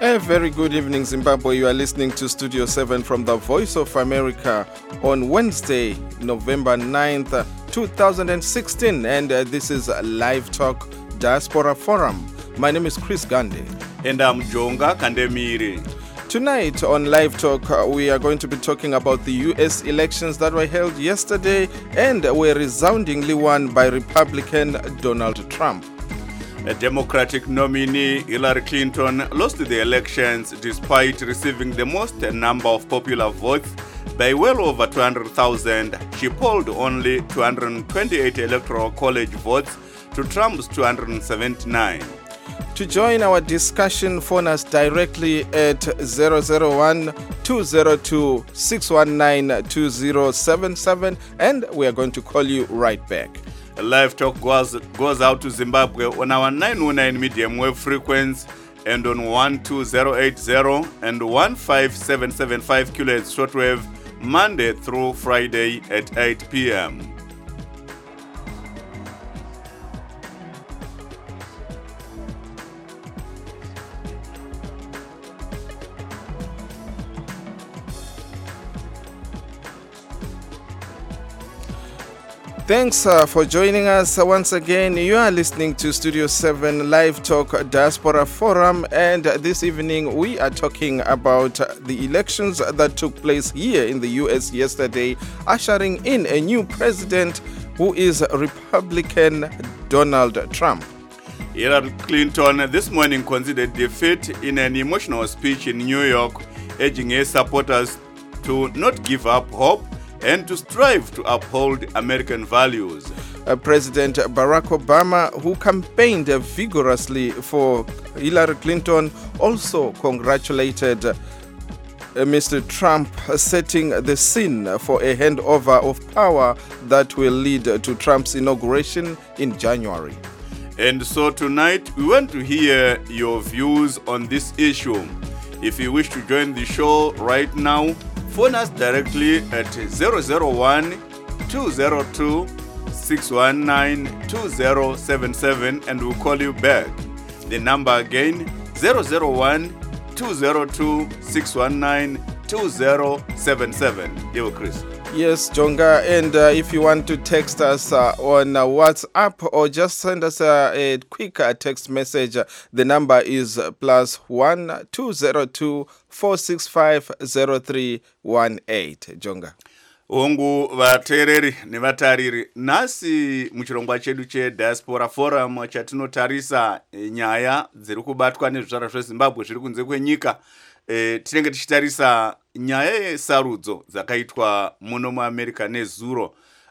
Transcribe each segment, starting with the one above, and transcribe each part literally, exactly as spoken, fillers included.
A very good evening, Zimbabwe. You are listening to Studio seven from the Voice of America on Wednesday, November ninth, two thousand sixteen. And uh, this is Live Talk Diaspora Forum. My name is Chris Gandhi. And I'm Jonga Kandemiri. Tonight on Live Talk, uh, we are going to be talking about the U S elections that were held yesterday and were resoundingly won by Republican Donald Trump. A Democratic nominee, Hillary Clinton, lost the elections despite receiving the most number of popular votes by well over two hundred thousand. She polled only two hundred twenty-eight electoral college votes to Trump's two hundred seventy-nine. To join our discussion, phone us directly at zero zero one, two zero two, six one nine, two zero seven seven, and we are going to call you right back. Live Talk goes, goes out to Zimbabwe on our nine oh nine medium wave frequency and on one two zero eight zero and one five seven seven five kilohertz shortwave Monday through Friday at eight p.m. Thanks uh, for joining us uh, once again. You are listening to Studio seven Live Talk Diaspora Forum, and uh, this evening we are talking about uh, the elections that took place here in the U S yesterday, ushering in a new president who is Republican Donald Trump. Hillary Clinton this morning considered defeat in an emotional speech in New York, urging her supporters to not give up hope and to strive to uphold American values. Uh, President Barack Obama, who campaigned vigorously for Hillary Clinton, also congratulated uh, Mister Trump, uh, setting the scene for a handover of power that will lead to Trump's inauguration in January. And so tonight, we want to hear your views on this issue. If you wish to join the show right now, phone us directly at zero zero one, two zero two, six one nine, two zero seven seven and we'll call you back. The number again, zero zero one, two zero two, six one nine, two zero seven seven. Yo, Chris. Yes, Jonga, and uh, if you want to text us uh, on uh, WhatsApp or just send us uh, a quick uh, text message, uh, the number is uh, plus one two zero two four six five zero three one eight. Jonga. Hongu vateereri nevatariri, nhasi muchirongwa chedu cheDiaspora Forum chatinotarisa nyaya dziri kubatwa nezvizvarwa zveZimbabwe zviri kunze kwenyika. E, tinenge tichitarisa nyaya yesarudzo dzakaitwa muno muAmerica nezuro,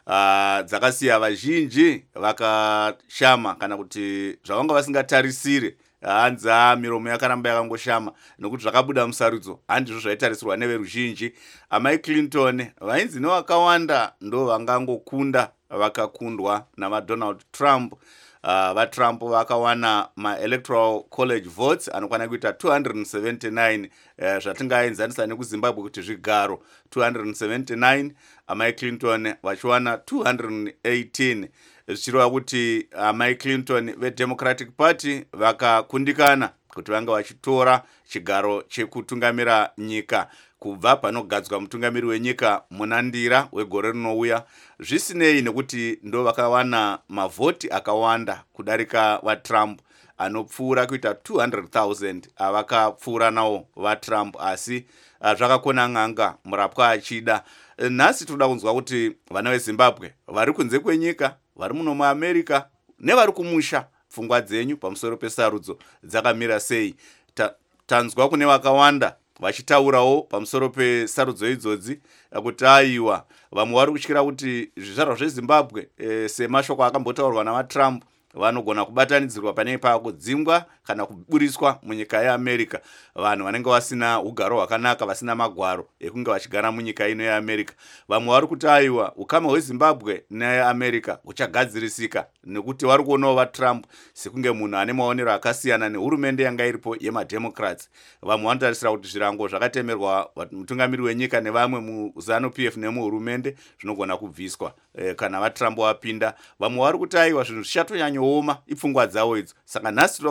uh, dzakasiya vazhinji vakashama kana kuti zvavanga vasingatarisire. Hanzi uh, miromo yakaramba yakangoshama nokuti zvakabuda musarudzo handizvo zvaitarisirwa neveruzhinji. Amai Clinton vainzi nevakawanda ndo vangangokunda vakakundwa navaDonald Trump. Uh, vaTrump vakawana ma-electoral college votes anokwana kuita two hundred seventy-nine, uh, zvatingaenzanisa nekuZimbabwe kuti zvigaro two hundred seventy-nine, amai Clinton vachiwana two hundred eighteen. Zvichireva kuti amai Clinton veDemocratic Party vakakundikana kuti vanga vachitora chigaro chekutungamira nyika kubva panogadzwa mutungamiri wenyika munandira wegore rinouya. Zvisinei nekuti ndo vakawana mavhoti akawanda kudarika vaTrump anopfuura kuita two hundred thousand avakapfuura nawo vaTrump, asi zvakakona n'anga murapwa achida. Nhasi toda kunzwa kuti vana veZimbabwe vari kunze kwenyika, vari muno muAmerica nevari kumusha, pfungwa dzenyu pamusoro pesarudzo dzakamira sei. Ta, tanzwa kune vakawanda vachitaurawo pamusoro pesarudzo idzodzi kuti aiwa vamwe vari kutyira kuti zvizvarwa zveZimbabwe e, semashoko akambotaurwa navaTrump vanogona kubatanidzirwa pane ipapo dzingwa kana kuburiswa munyika yeAmerica. Vanhu vanenge vasina ugaro hwakanaka, vasina magwaro ekunge vachigara munyika ino yeAmerica. Vamwe vari kuti aiwa ukama hweZimbabwe neAmerica huchagadzirisika nekuti vari kuonawo vaTrump sekunge munhu ane maonero akasiyana nehurumende yanga iripo yemaDemocrats. Vamwe vanotarisira kuti zvirango zvakatemerwa mutungamiri wenyika nevamwe muZanu-P F nemuhurumende zvinogona kubviswa e, kana vaTrump vapinda. Vamwe vari kuti aiwa zvinhu zvichatonyanya oma ipfungwa dzavo idzo. Saka nhasi toda kunzwawo pfungwa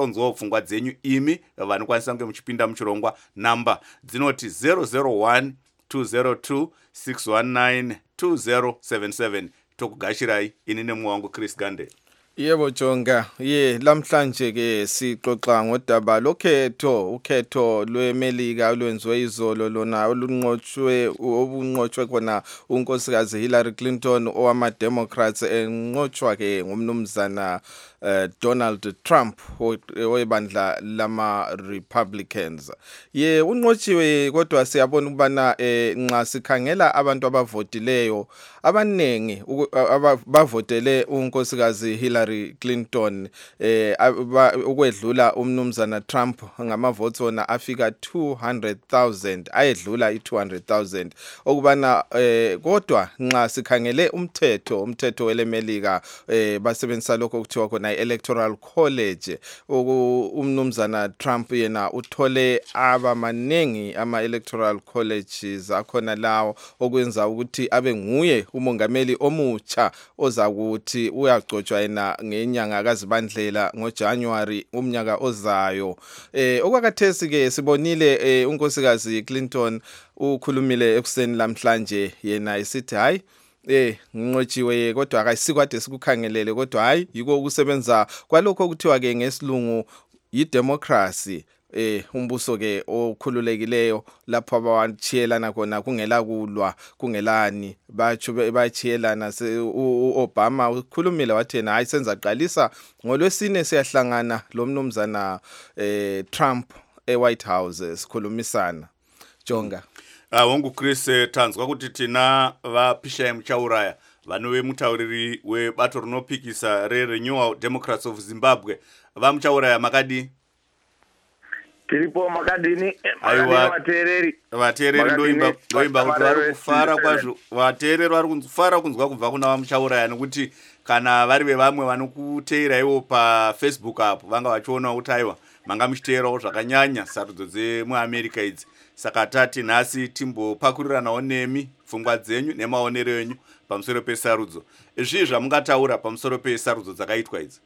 pfungwa dzenyu imi vanokwanisa kunge muchipinda muchirongwa. Namba dzinoti zero zero one two zero two six one nine two zero seven seven. Tokugashirai ini nemwe wangu Chris Gande. Yebo Jonga, ye lamhlanje ke sixoxa ngodaba lokhetho, ukhetho lweMelika olwenziwe izolo lona olunqotshwe obunqotshwe khona unkosikazi Hillary Clinton owama Democrats enqotshwa ke ngumnumzana Uh, Donald Trump webandla lama Republicans. Ye unqotshiwe kodwa siyabona ukubana eh, nxa sikhangela abantu abavotileyo abanengi abavotele unkosikazi Hillary Clinton eh, ukwedlula umnumzana Trump ngamavotes ona afika two hundred thousand ayedlula i two hundred thousand okubana eh, kodwa nxa sikhangele umthetho umthetho weleMelika eh, basebenzisa lokho kuthiwa khona electoral college umnumzana Trump yena uthole abamanengi ama electoral colleges akhona lawo okwenza ukuthi abe nguye umongameli omutsha ozakuthi uyagcotshwa yena ngenyanga kaZibandlela ngoJanuary umnyaka ozayo. Eh okwakathesi ke sibonile eh, unkosikazi Clinton ukhulumile ekuseni lamhlanje yena esithi hayi eh nqotshiwe kodwa akasikwade sikukhangelele kodwa hayi yiko ukusebenza kwalokho okuthiwa ke ngesilungu yi-democracy eh umbuso ke okhululekileyo lapho abawachiyelana khona kungela kulwa kungelani batsho bayachiyelana. uObama ukhulumile wathi na ayisenza qalisa ngolwesine siyahlangana lo mnumzana eh Trump eWhite House sikhulumisana. Jonga Ah uh, wangu Chris eh, tanzwa kuti tina vapisha muchauraya vanove mutauriri webato rinopikisa reRenewal Democrats of Zimbabwe vamuchauraya makadi tiripo makadini aiwa vatereri vatereri ndoimba ndoimba kuti vari kufara kwazvo vatereri vari kufara kunzwa kubva kuna vamuchauraya nekuti kana vari vevamwe vanokuteera ivo paFacebook apo vanga vachiona kuti aiwa manga muchiteerawo zvakanyanya sarudzo dzemuAmerica idzi. Saka tati nhasi timbopakuriranawo nemi pfungwa dzenyu nemaonero enyu pamusoro pesarudzo. Izvi zvamungataura pamusoro pesarudzo dzakaitwa idzi.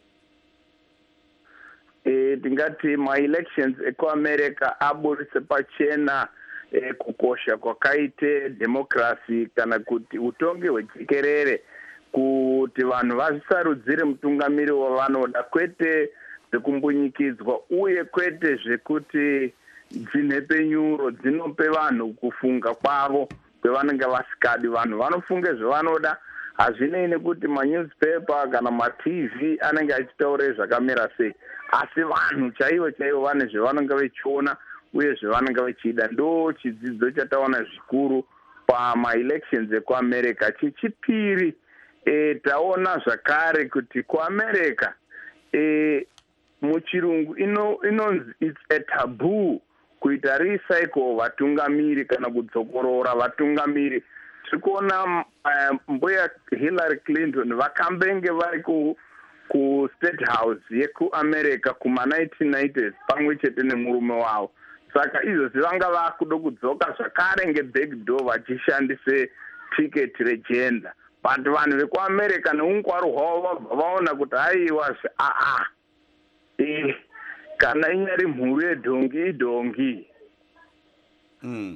Eh tingati ma elections ekuAmerica aburitse pachena eh, kukosha kwakaite democracy kana kuti utongi hwejekerere kuti vanhu vazvisarudzire mutungamiri wavanoda kwete zvekumbunyikidzwa uye kwete zvekuti dzinepe nyuro dzinope vanhu kufunga kwavo kwevanenge vasikadi. Vanhu vanofunge zvavanoda hazvinei nekuti manewspaper kana maTV anenge achitaura zvakamira sei, asi vanhu chaivo chaivo vane zvavanenge vachiona uye zvavanenge vachida. Ndo chidzidzo chataona zvikuru pama-elections ekuAmerica. Chechipiri e, taona zvakare kuti kuAmerica e, muchirungu ino inonzi it's a taboo kuita recycle vatungamiri kana kudzokorora vatungamiri. Tikuona uh, mbuya Hillary Clinton vakambenge vari ku ku State House yekuAmerica kuma nineteen nineties pamwe chete nemurume wavo. Saka izvozvi vanga vakuda kudzoka zvakare ngebackdoor vachishandise ticket regender. But vanhu vekuAmerica neungwaru hwavo vabva vaona kuti haiwa aa eh kana inyari mhuru yedhongi idhongi. Mm.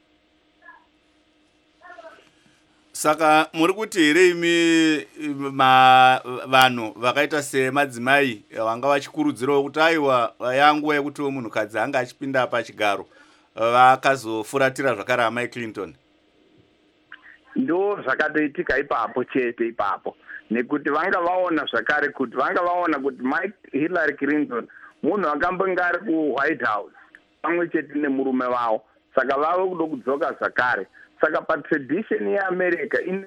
Saka muri kuti here imi vanhu vakaita semadzimai vanga vachikurudzirawo kuti aiwa yangu yekuti munhukadzi anga achipinda pachigaro vakazofuratira zvakare amai Clinton? Ndo zvakatoitika ipapo chete ipapo nekuti vanga vaona zvakare kuti vanga vaona kuti Mike Hillary Clinton munhu akambonga ari kuWhite House pamwe chete nemurume wavo, saka vave kuda kudzoka zvakare. Saka patradition yeAmerica in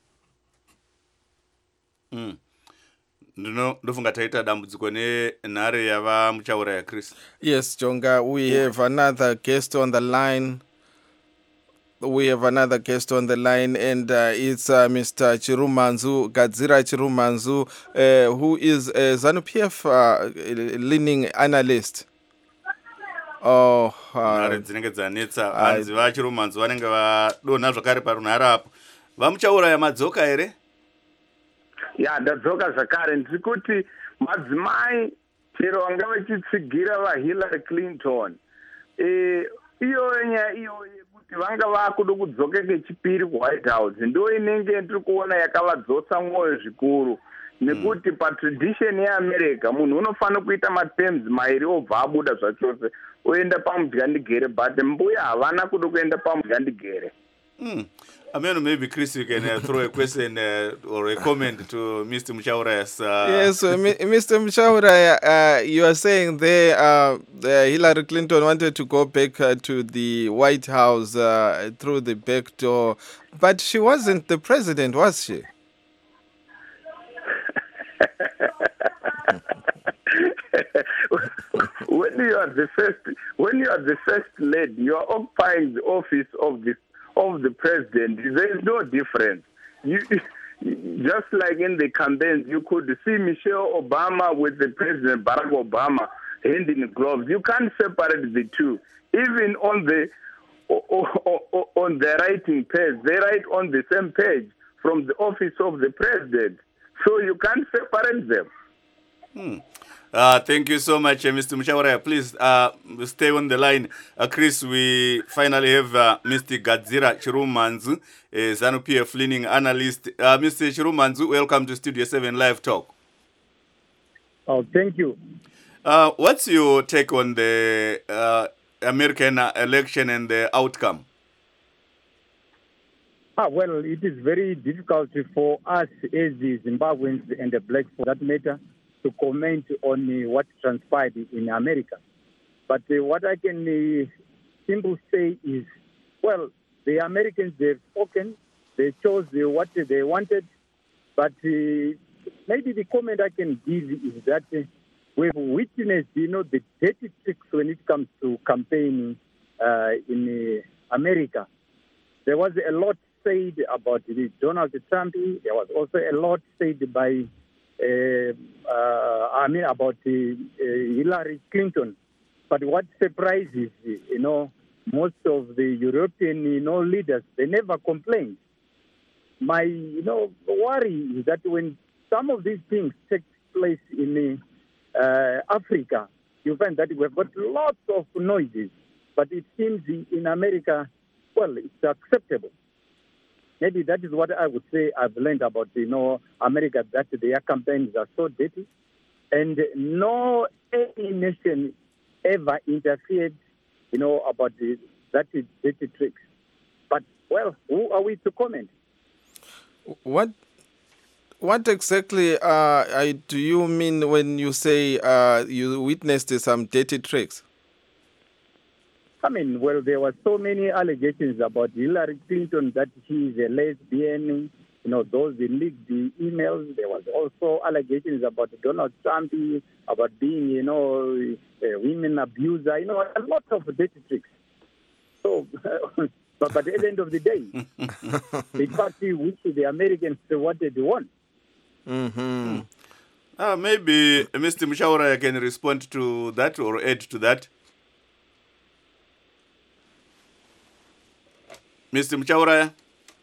mm. Ndino ndofunga taita dambudziko nenhare yava muchauraya Chris. Yes, Jonga, we have another guest on the line. We have another guest on the line, and uh, it's uh, Mister Chirumanzu, Gadzira Chirumanzu, uh, who is a ZANU-P F uh, leading analyst. Oh, nhare dzinenge dzanetsa vanzi vaChirumanzu vanenge vadonha zvakare parunhare apo. Vamuchauraya madzoka here? Ya, ndadzoka zvakare. Ndiri kuti madzimai chero vanga vachitsigira vaHillary Clinton eh iyo nyaya iyo yekuti vanga vakuda kudzoka kechipiri kuWhite House ndo inenge ndiri kuona yakavadzotsa mwoyo zvikuru nekuti patradition yeAmerica munhu unofanira kuita materms mairi obva abuda zvachose oenda pamudyandigere but mbuya havana kuda kuenda pamudyandigere. Mm. Amen, maybe Chris, you can uh, throw a question uh, or a comment to Mister Muchauraya's. Uh... Yes, so, Mister Muchauraya, uh, you are saying there uh, uh, Hillary Clinton wanted to go back uh, to the White House uh, through the back door, but she wasn't the president, was she? When you are the first, when you are the first lady, you are occupying the office of the of the president. There is no difference. You, just like in the campaigns, you could see Michelle Obama with the President Barack Obama hand in gloves. You can't separate the two. Even on the on the writing page, they write on the same page from the office of the president. So you can't separate them. Hmm. Uh, thank you so much, uh, Mister Muchauraya. Please uh, stay on the line. Uh, Chris, we finally have uh, Mister Gadzira Chirumanzu, a ZANU P F leaning analyst. Uh, Mister Chirumanzu, welcome to Studio seven Live Talk. Oh, thank you. Uh, what's your take on the uh, American election and the outcome? Ah, well, it is very difficult for us as the Zimbabweans and the blacks, for that matter, to comment on uh, what transpired in America. But uh, what I can uh, simply say is, well, the Americans, they've spoken, they chose uh, what they wanted, but uh, maybe the comment I can give is that uh, we've witnessed, you know, the dirty tricks when it comes to campaigning uh, in uh, America. There was a lot said about uh, Donald Trump. There was also a lot said by Uh, uh, I mean about uh, uh, Hillary Clinton. But what surprises, you know, most of the European, you know, leaders, they never complained. My, you know, worry is that when some of these things take place in uh, Africa, you find that we've got lots of noises. But it seems in America, well, it's acceptable. Maybe that is what I would say I've learned about, you know, America, that their campaigns are so dirty. And no any nation ever interfered, you know, about the, that dirty tricks. But, well, who are we to comment? What what exactly uh, I, do you mean when you say uh, you witnessed some dirty tricks? I mean, well, there were so many allegations about Hillary Clinton that she is a lesbian, you know, those who leaked the emails. There was also allegations about Donald Trump, about being, you know, a women abuser, you know, a lot of dirty tricks. So, but, but at the end of the day, the party which the Americans wanted to won. Mm-hmm. Uh, maybe Mister Muchauraya can respond to that or add to that. Mister Muchauraya?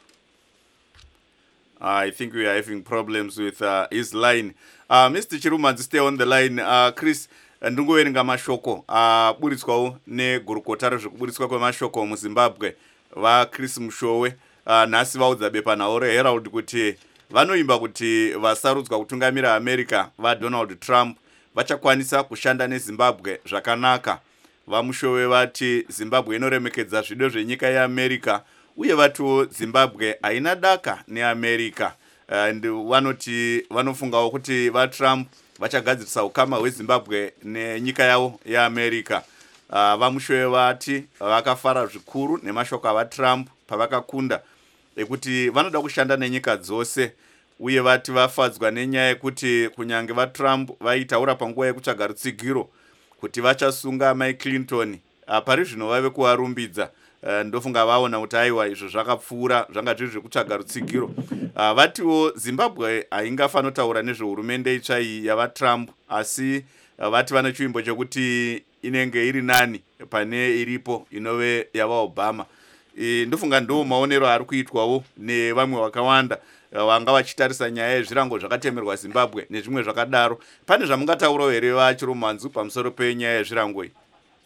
I think we are having problems with uh, his line. Uh, Mister Chirumanzi, stay on the line. Uh, Chris, ndingoverenga mashoko aburitswawo negurukota rezvekuburitswa kwemashoko muZimbabwe vaChris Mushowe uh, nhasi vaudza bepanhau reHerald kuti vanoimba kuti vasarudzwa kutungamira America vaDonald Trump vachakwanisa kushanda neZimbabwe zvakanaka. VaMushowe vati Zimbabwe inoremekedza zvido zvenyika yeAmerica uye vatiwo Zimbabwe haina daka neAmerica. And vanoti vanofungawo kuti vaTrump vachagadzirisa ukama hweZimbabwe nenyika yavo yeAmerica. Uh, VaMushowe vati vakafara zvikuru nemashoko avaTrump pavakakunda ekuti vanoda kushanda nenyika dzose uye vati vafadzwa nenyaya yekuti kunyange vaTrump vaitaura panguva yekutsvaga rutsigiro kuti vachasunga Mai Clinton uh, pari zvino vave kuvarumbidza. Uh, ndofunga vaona kuti aiwa izvo zvakapfuura zvanga zviri zvekutsvaga rutsigiro. Uh, vatiwo Zimbabwe haingafanotaura nezvehurumende itsva iyi yavaTrump asi uh, vati vane chiimbo chekuti inenge iri nani pane iripo inove yavaObama. E, ndofunga ndo maonero ari kuitwawo nevamwe vakawanda. vanga vachitarisa nyaya yezvirango zvakatemerwa Zimbabwe nezvimwe zvakadaro. Pane zvamungataurawo here vaChirumanzu pamusoro penyaya yezvirango iyi?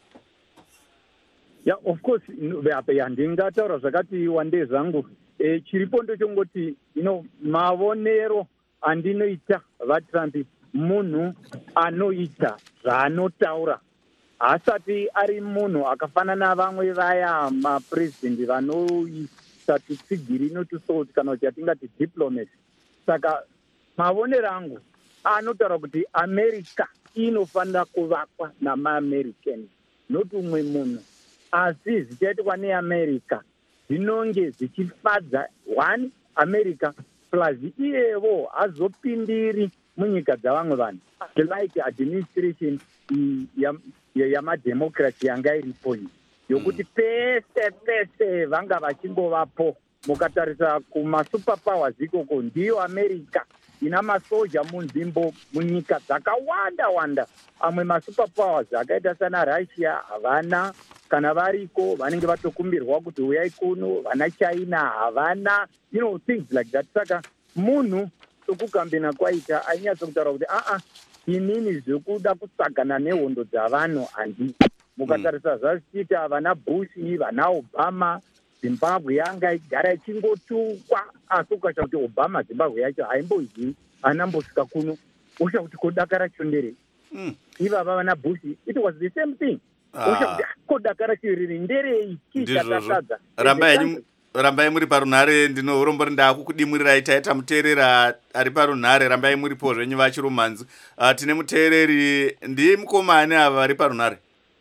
Yeah, of course, ndingataura zvakati wande zvangu. E, chiripo ndochongoti, you know, mavonero andinoita vaTrump munhu anoita zvaanotaura. Asati ari munhu akafanana vamwe vaya mapresident vanoita tutsigirino tusoti kana kuti atingati diplomat. Saka mavonero angu anotaura kuti America inofanira kuvakwa namaAmericans, not umwe munhu. Asi zvichaitwa neAmerica zvinonge zvichifadza one America plus iyevo hazopindiri munyika dzavamwe vanhu, like administration yamademocracy yanga iripo yokuti pese pese vanga vachingovapo. Mukatarisa kumasuperpowers ikoko ndiyo America ina masoja munzvimbo munyika dzakawanda wanda. Amwe masuperpowers akaita sana Russia havana, kana variko vanenge vatokumbirwa kuti uyai kuno, vana China havana, you know, things like that. Saka munhu sokukambena kwaita ainyatso kutaura kuti a a inini zvekuda kusagana nehondo dzavanhu handi. Mukatarisa zvachiita vana Bush, vana Obama, Zimbabwe yanga igara ichingotukwa, asi ukasha kuti Obama Zimbabwe yacho haimbozi anambosvika kuno, usha kuti kodakara chondere. Mm. Ivava vana Bush, it was the same thing. Usha kuti kodakara chiriri nderei chichatatadza. Rambai muri parunhare, ndino urombori ndakukudimurirai taita muteerera ari parunhare. Rambai muripo zvenyu vaChirumanzu. Uh, tine muteereri ndi mukomani ava vari parunhare.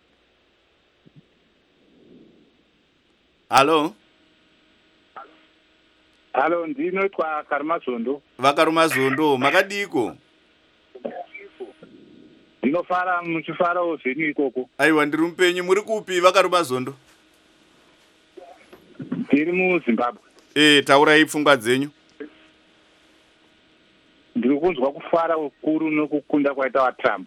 Halo. Halo, ndinoitwa Karumazondo. Vakarumazondo, makadiko? Ndinofara muchifarawo zvenyu ikoko. Aiwa, ndiri mupenyu. Muri kupi Vakarumazondo? Ndiri muZimbabwe. Eh, taurai pfungwa dzenyu. Ndiri kunzwa kufara kukuru nokukunda kwaita vaTrump.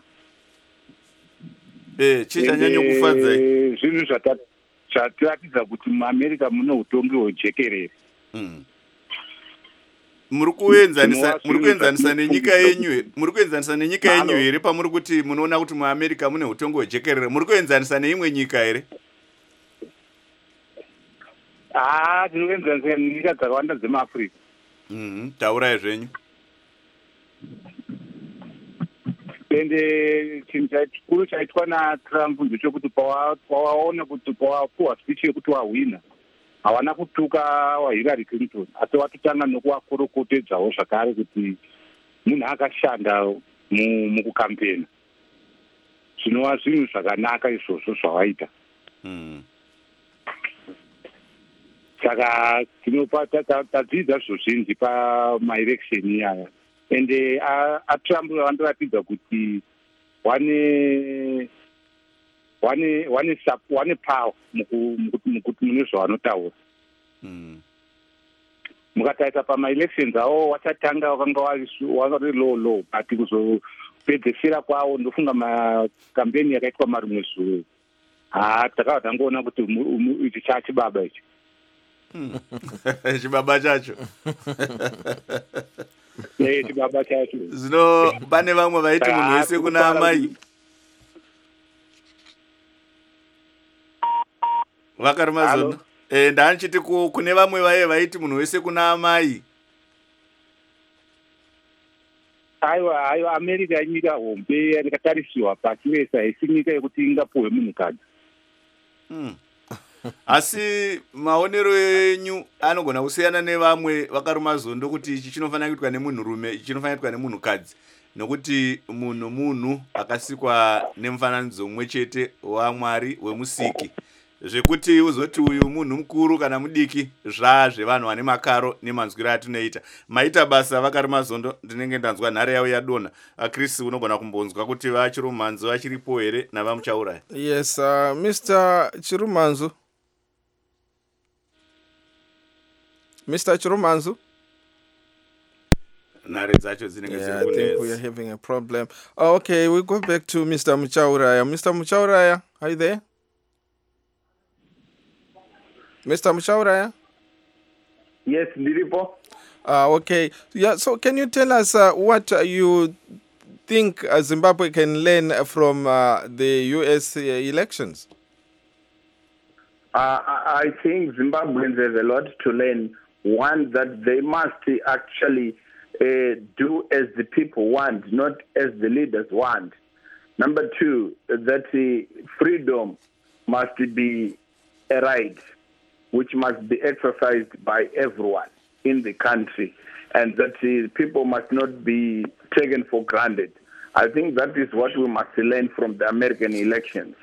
Eh, chichanyanya kufadzai? Zvinhu zvatiratidza kuti muAmerica mune utongi hwejekerere. Mm. Muri kuenzanisa muri kuenzanisa nenyika yenyu, muri kuenzanisa nenyika yenyu here pamuri kuti munoona kuti muAmerica mune utongi hwejekerere? Muri kuenzanisa neimwe nyika here? Ah, tinoenzanisa nenyika dzakawanda dzemaAfrica. Mhm, taurai zvenyu. Ende chinhu chikuru chaitwa naTrump ndechekuti pawaona kuti pawapuwa speech yekuti wahwina hawana kutuka waHillary Clinton, asi watotanga nokuvakorokotedzawo zvakare kuti munhu akashanda mukukampena. Zvinova zvinhu zvakanaka izvozvo zvawaita. Mm. Saka tadzidza zvo zvinji pamaelection iyaya. Ende aTrump vandoratidza kuti wane wane wane wane power mukuti mune zvavanotaura. Mm. Mukataita pamaelections awo wachatanga wakanga wari low low, but kuzopedzesera kwawo ndofunga makampeni yakaitwa marumwe zuve ha takava tangoona kuti ichi chachibaba ichi. Chibaba chacho. Eh, chibaba chacho. Zvino pane vamwe vaiti munhu wese kuna amai. Vakarumazondo. Eh, ndanchiti kune vamwe vaye vaiti munhu wese kuna amai. Aiwa, aiwa, America inyika hombe yakatarisiwa pasi rese haisi nyika yekuti ingapuhwe munhukadzi. Mm. Asi maonero enyu anogona kusiyana nevamwe Vakarumazondo kuti ichi chinofanira kuitwa nemunhurume, ichi chinofanira kuitwa nemunhukadzi, nokuti munhu munhu akasikwa nemufananidzo mumwe chete waMwari wemusiki. Zvekuti uzoti uyu munhu mukuru kana mudiki zvazvevanhu vane makaro nemanzwiro atinoita. Maita basa Vakarumazondo, ndinenge ndanzwa nhare yavo yadonha. Chris, unogona kumbonzwa kuti vaChirumanzu vachiripo here navamuchauraya? Yes, uh, Mister Chirumanzu. Mister Chirumanzu? Yeah, I think we are having a problem. Oh, okay, we go back to Mister Muchauraya. Mister Muchauraya, are you there? Mister Muchauraya? Yes, ndiripo. Uh, okay. Yeah. So, can you tell us uh, what uh, you think uh, Zimbabwe can learn from uh, the U S elections? Uh, I I think Zimbabweans have a lot to learn. One, that they must actually uh, do as the people want, not as the leaders want. Number two, that uh, freedom must be a right which must be exercised by everyone in the country, and that uh, people must not be taken for granted. I think that is what we must learn from the American elections.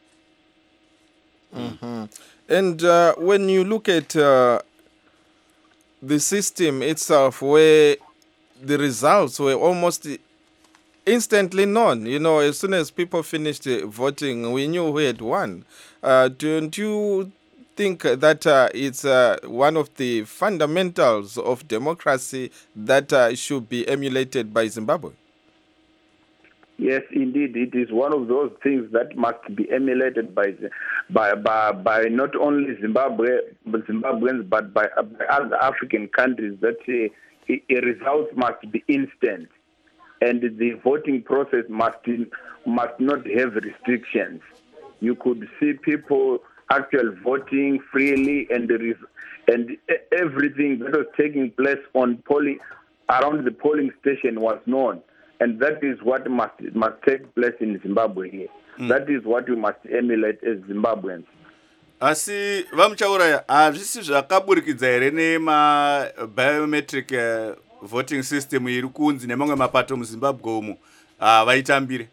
Mm-hmm. And uh, when you look at uh, the system itself, where the results were almost instantly known, you know, as soon as people finished uh, voting, we knew who had won. Uh, don't you think that uh, it's uh, one of the fundamentals of democracy that uh, should be emulated by Zimbabwe? Yes, indeed, it is one of those things that must be emulated by by by, by not only Zimbabwe, but Zimbabweans, but by, by other African countries. That uh, a result must be instant, and the voting process must must not have restrictions. You could see people actually voting freely, and there is and everything that was taking place on polling around the polling station was known. And that is what must must take place in Zimbabwe here. Mm. That is what we must emulate as Zimbabweans. Asi vamuchauraya hazvisi zvakaburikidza here nema biometric uh, voting system iri kunzi nemamwe mapato muZimbabwe umu uh, vaitambire?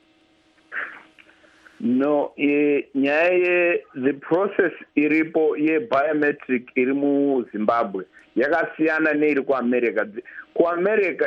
No, e, nyaya ye the process iripo ye biometric iri muZimbabwe yakasiyana neiri kuAmerica. KuAmerica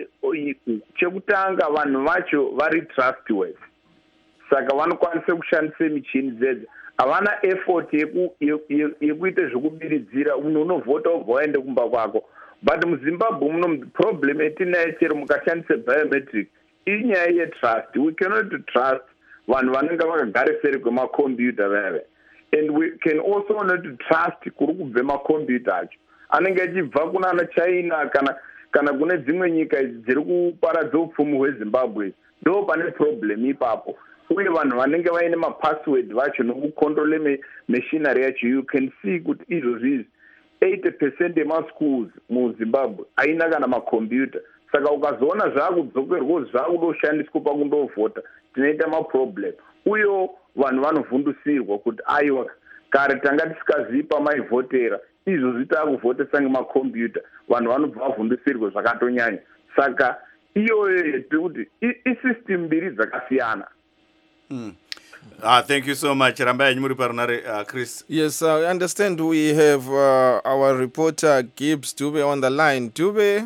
chekutanga vanhu vacho vari trustworthy, saka vanokwanisa kushandisa michini dzedzo. Havana effort yekuita zvekubiridzira munhu unovhota ubva waende kumba kwako. But muZimbabwe muno problem etinayo chero mukashandisa biometric inyaya yetrust. We cannot trust vanhu vanenge vakagara seri kwemakombiyuta veve, and we can also not trust kuri kubve makombiyuta acho anenge achibva kunana China kana kana kune dzimwe nyika dziri kuparadza upfumi hweZimbabwe. Ndo pane problem ipapo, uye vanhu vanenge vaine mapassword vacho nokucontrole machinery yacho. You can see kuti izvozvi izvi eighty percent yemaschools muZimbabwe aina kana makombiyuta. Saka ukazoona zvakudzokerwa zvakudoshandiswa pakundovhota, tinoita maproblem. Uyo vanhu vanovhundusirwa kuti aiwa kare tanga tisikazivi pamaivhotera, izvozvi taakuvhotesa ngemakombiyuta, vanhu vanobva vavhundusirwa zvakatonyanya. Saka iyoyo yekuti isystem mbiri dzakasiyana. Mm. Uh, thank you so much. Rambai Nyimuri Parunare, uh, Chris. Yes, I understand we have uh, our reporter Gibbs Dube on the line. Dube?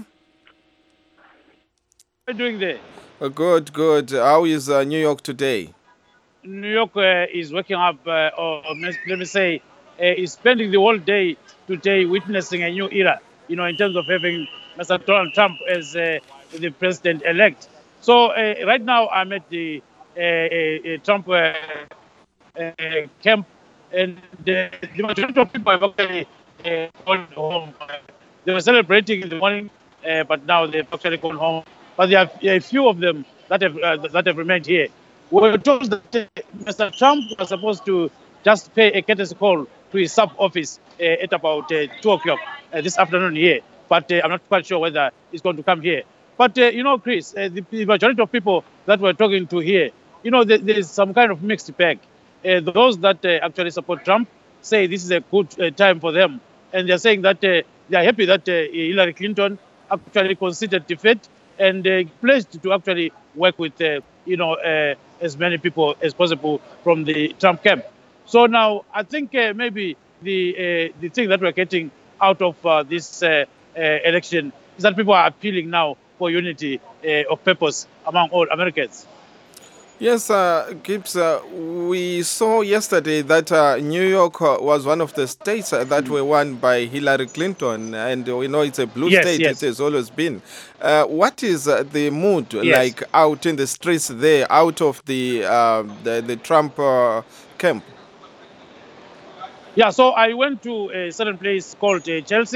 How are you doing there? Uh, good, good. How is uh, New York today? New York uh, is waking up, uh, or let me say, uh, is spending the whole day today witnessing a new era, you know, in terms of having Mister Donald Trump as uh, the president-elect. So uh, right now I'm at the uh, uh, Trump uh, uh, camp, and the, the majority of people have actually uh, gone home. They were celebrating in the morning, uh, but now they've actually gone home. But there are a few of them that have uh, that have remained here. We were told that uh, Mister Trump was supposed to just pay a courtesy call to his sub-office uh, at about uh, two o'clock uh, this afternoon here. But uh, I'm not quite sure whether he's going to come here. But, uh, you know, Chris, uh, the, the majority of people that we're talking to here, you know, there, there's some kind of mixed bag. Uh, those that uh, actually support Trump say this is a good uh, time for them. And they're saying that uh, they're happy that uh, Hillary Clinton actually conceded defeat and uh, pledged to actually work with, uh, you know, uh, as many people as possible from the Trump camp. So now I think uh, maybe the uh, the thing that we're getting out of uh, this uh, uh, election is that people are appealing now for unity uh, of purpose among all Americans. Yes, uh, Gibbs, uh, we saw yesterday that uh, New York uh, was one of the states uh, that were won by Hillary Clinton, and we know it's a blue yes, state, yes. it has always been. Uh, what is uh, the mood yes. like out in the streets there, out of the, uh, the, the Trump uh, camp? Yeah, so I went to a certain place called uh, Chelsea,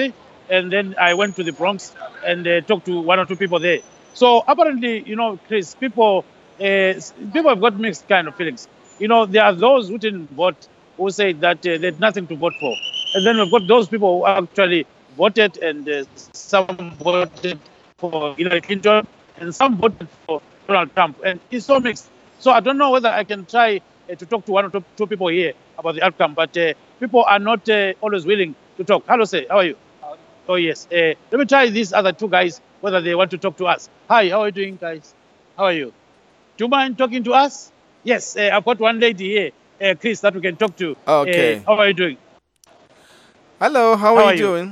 and then I went to the Bronx and uh, talked to one or two people there. So apparently, you know, Chris, people uh, people have got mixed kind of feelings. You know, there are those who didn't vote who say that uh, there's nothing to vote for, and then we've got those people who actually voted, and uh, some voted for Hillary Clinton, and some voted for Donald Trump, and it's so mixed. So I don't know whether I can try uh, to talk to one or two, two people here about the outcome, but uh, people are not uh, always willing to talk. Hello, sir. How are you? Oh, yes. Uh, let me try these other two guys, whether they want to talk to us. Hi, how are you doing, guys? How are you? Do you mind talking to us? Yes, uh, I've got one lady here, uh, Chris, that we can talk to. Okay. Uh, how are you doing? Hello, how, How are, are you you? doing?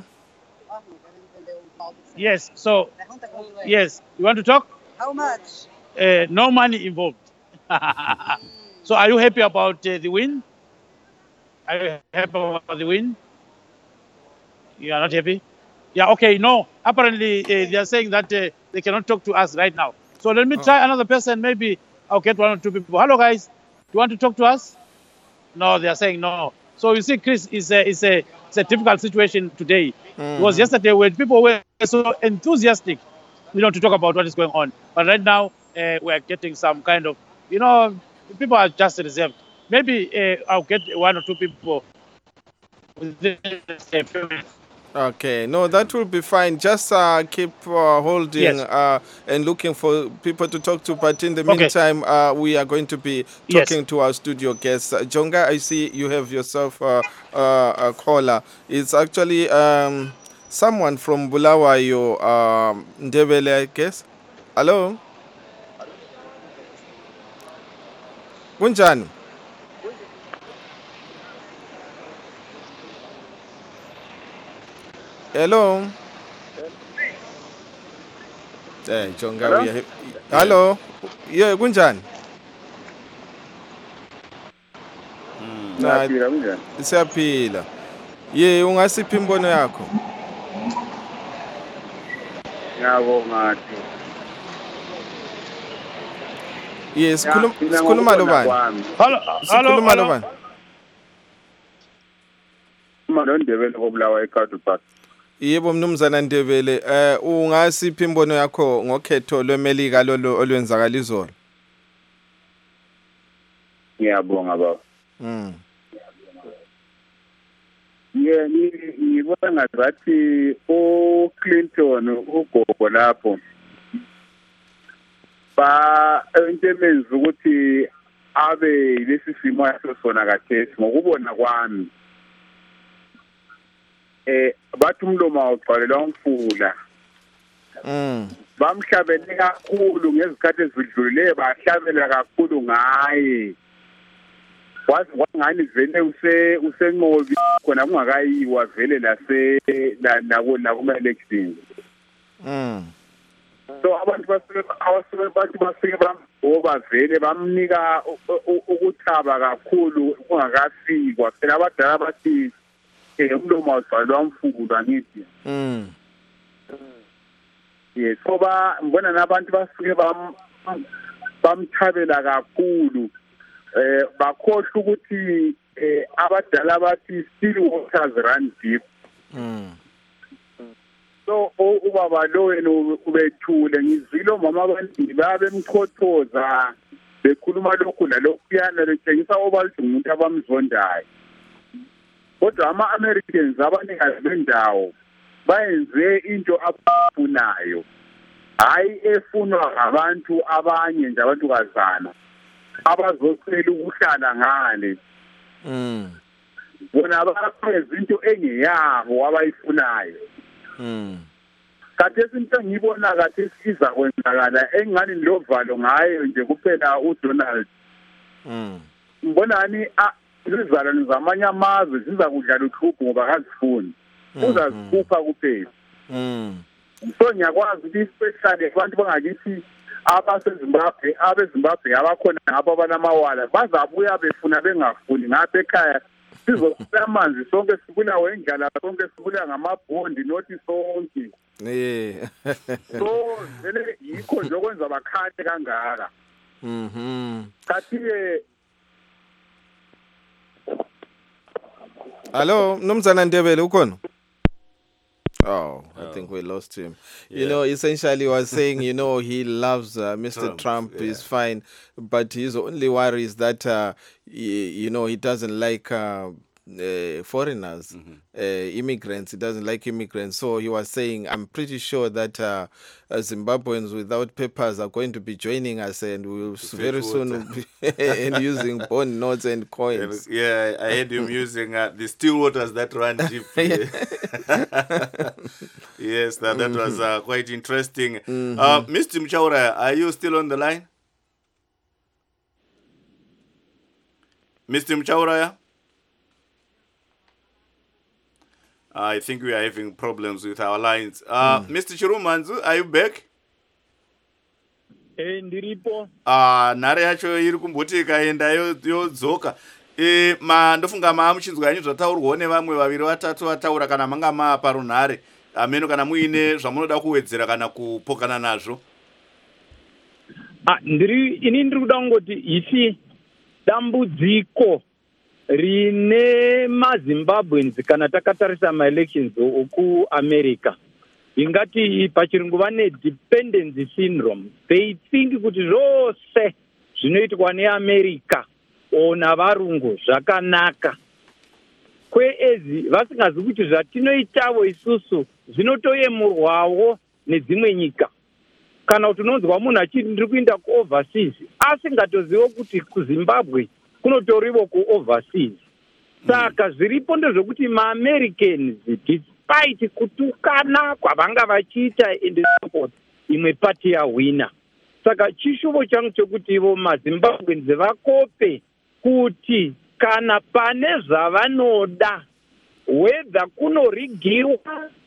Yes, so, yes, you want to talk? How much? Uh, no money involved. So are you happy about uh, the win? Are you happy about the win? You are not happy? Yeah, okay, no. Apparently, uh, they are saying that uh, they cannot talk to us right now. So let me try another person. Maybe I'll get one or two people. Hello, guys. Do you want to talk to us? No, they are saying no. So you see, Chris, it's a, it's a, it's a difficult situation today. It was yesterday when people were so enthusiastic, you know, to talk about what is going on. But right now, uh, we are getting some kind of, you know, people are just reserved. Maybe uh, I'll get one or two people within a few minutes. Okay, no, that will be fine. Just uh, keep uh, holding Yes. uh, and looking for people to talk to. But in the Okay. meantime, uh, we are going to be Yes. talking to our studio guests. Uh, Jonga, I see you have yourself uh, uh, a caller. It's actually um, someone from Bulawayo, um, Ndebele, I guess. Hello? Kunjani? Hello? Eh, Jonga, Hello? we are... Hello? Yeah, kunjani? Na- Naphila kunjani? Siyaphila. Ye, ungasiphi imbono yakho? Ngiyabonga. Ye, sikhuluma Mina sikhuluma lo ngokubona bani? kwami, Hello, hello, Sikhuluma lo hello. bani? uma noNdebele kobulawa eCountry Park. Yebo mnumzana Ndebele, eh ungasiphi imbono yakho ngokhetho lweMelika lolo olwenzakala izolo? Ngiyabonga baba. Mm. Ye ngibona ngathi uClinton ugogo lapho ba into emenza ukuthi abe lesi simo sona kathesi ngokubona kwami eh bathi umlomo awugcwalelwa umfula. Mm. Bamhlabele kakhulu ngezikhathi ezidlulile, bahlabela kakhulu ngaye. Wazi kwangani vele use usenqobi khona kungakayiwa vele lase la la kuma elections. Mm. So abantu basuke awasuke bathi basuke bamboba vele bamnika ukuthaba kakhulu kungakafikwa. Phela abadala bathi eh umlomo awugcwalelwa umfula ngithi. Mm. Yes, so ba mbona nabantu basuke bam bamthabela kakhulu. Eh bakhohle ukuthi eh abadala bathi still waters run deep. Mm. So ubaba lo wena ubethule ngizilo mama abaningi babemchothoza bekhuluma lokhu nalokhuyana letshengisa obalthi umuntu abamzondayo. Kodwa ama-Americans abaningi bendawo bayenze into abafunayo, hayi efunwa ngabantu abanye nje abantukazana abazocela ukuhlala ngale. Mm. Bona bayenza into engeyabo abayifunayo. Mm. Kathesi into ngibona kathesi iza kwenzakala engani lovalo ngayo nje kuphela uDonald. Mm. Ngibonani izizalwane zamanye amazwe ziza kudlala uhlupho ngoba kazifuni. Uzazikhupha kuphela. Mm. So ngiyakwazi ukuthi especially abantu bangakithi abaseZimbabwe abeZimbabwe abakhona ngapha abanamawala bazabuya befuna bengafuni ngapha ekhaya sizofuna amanzi sonke sibulawa endlala sonke sibulawa ngamabhondi nothi sonke. Yeah. So vele yikho nje okwenza bakhale kangaka. Mhm. Kathi ke Hello, mnumzana Ndebele ukhona? Oh, I think we lost him. Yeah. You know, essentially was saying, you know, he loves uh, Mister Trump, Trump yeah. is fine, but his only worry is that, uh, he, you know, he doesn't like uh, uh, foreigners, mm-hmm. uh, immigrants. He doesn't like immigrants. So he was saying, I'm pretty sure that uh, uh, Zimbabweans without papers are going to be joining us, and we'll very soon be and using bond notes and coins. Yeah, I heard him using uh, the still waters that run deep. Yes, that, that was uh, quite interesting. Mm-hmm. Uh, Mister Muchaura, are you still on the line? Mister Muchaura? I think we are having problems with our lines. Uh, mm. Mister Chirumanzu, are you back? Eh, ndiripo. Ah, nhare yacho iri kumboti ikaenda yodzoka. Eh, ma ndofunga maamuchinzwa yanyu zvataurwawo nevamwe vaviri vatatu vataura kana manga maa parunhare. Ameno kana muine zvamunoda kuwedzera kana kupokana nazvo. Ah, ndiri ini ndiri kuda kungoti isi dambudziko rine maZimbabweans kana takatarisa maelections okuAmerica. Ingati pachirungu vane dependency syndrome. They think kuti zvose zvinoitwa neAmerica ona varungu zvakanaka. Kweezi vasingazi kuti zvatinoitawo isusu zvinotoyemurwawo nedzimwe nyika. Kana kuti unonzwa munhu achiti ndiri kuenda kuoverseas asingatozivo kuti kuZimbabwe kunotoriwo kuoverseas. Saka zviripo ndezvekuti maAmericans despite kutukana kwavanga vachiita in the support imwe pati yahwina. Saka chishuvo changu chokuti ivo maZimbabweans vakope kuti kana pane zvavanoda whether kunorigiwa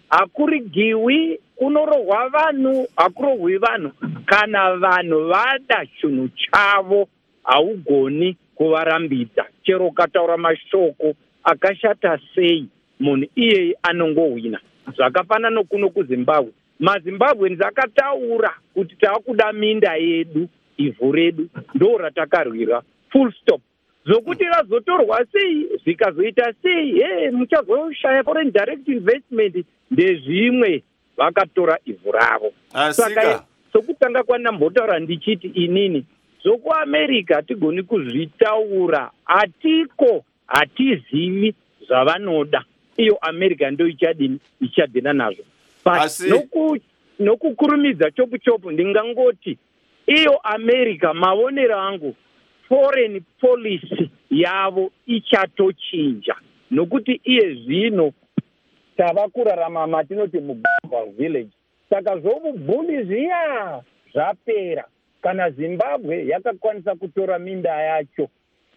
hakurigiwi, kunorohwa vanhu hakurohwi vanhu, kana vanhu vada chinhu chavo haugoni kuvarambidza. Chero ukataura mashoko akashata sei munhu iyeye anongohwina. Zvakafanana nokuno kuZimbabwe. MaZimbabweans akataura kuti taakuda minda yedu, ivhu redu, ndo ratakarwira. Full stop. Zokuti razotorwa sei, zvikazoita sei, hey, muchazoshaya foreign direct investment ndezvimwe vakatora ivhu ravo. Saka sokutanga kwandambotaura ndichiti inini zvokuAmerica hatigoni kuzvitaura, hatiko, hatizivi zvavanoda. Iyo America ndo ichadini ichadhina nazvo. But noku nokukurumidza chopu chopu ndingangoti iyo America maonero angu foreign policy yavo ichatochinja, nokuti iye zvino tava kurarama matinoti muglobal village. Saka zvobubhuli zviya zvapera. Kana Zimbabwe yakakwanisa kutora minda yacho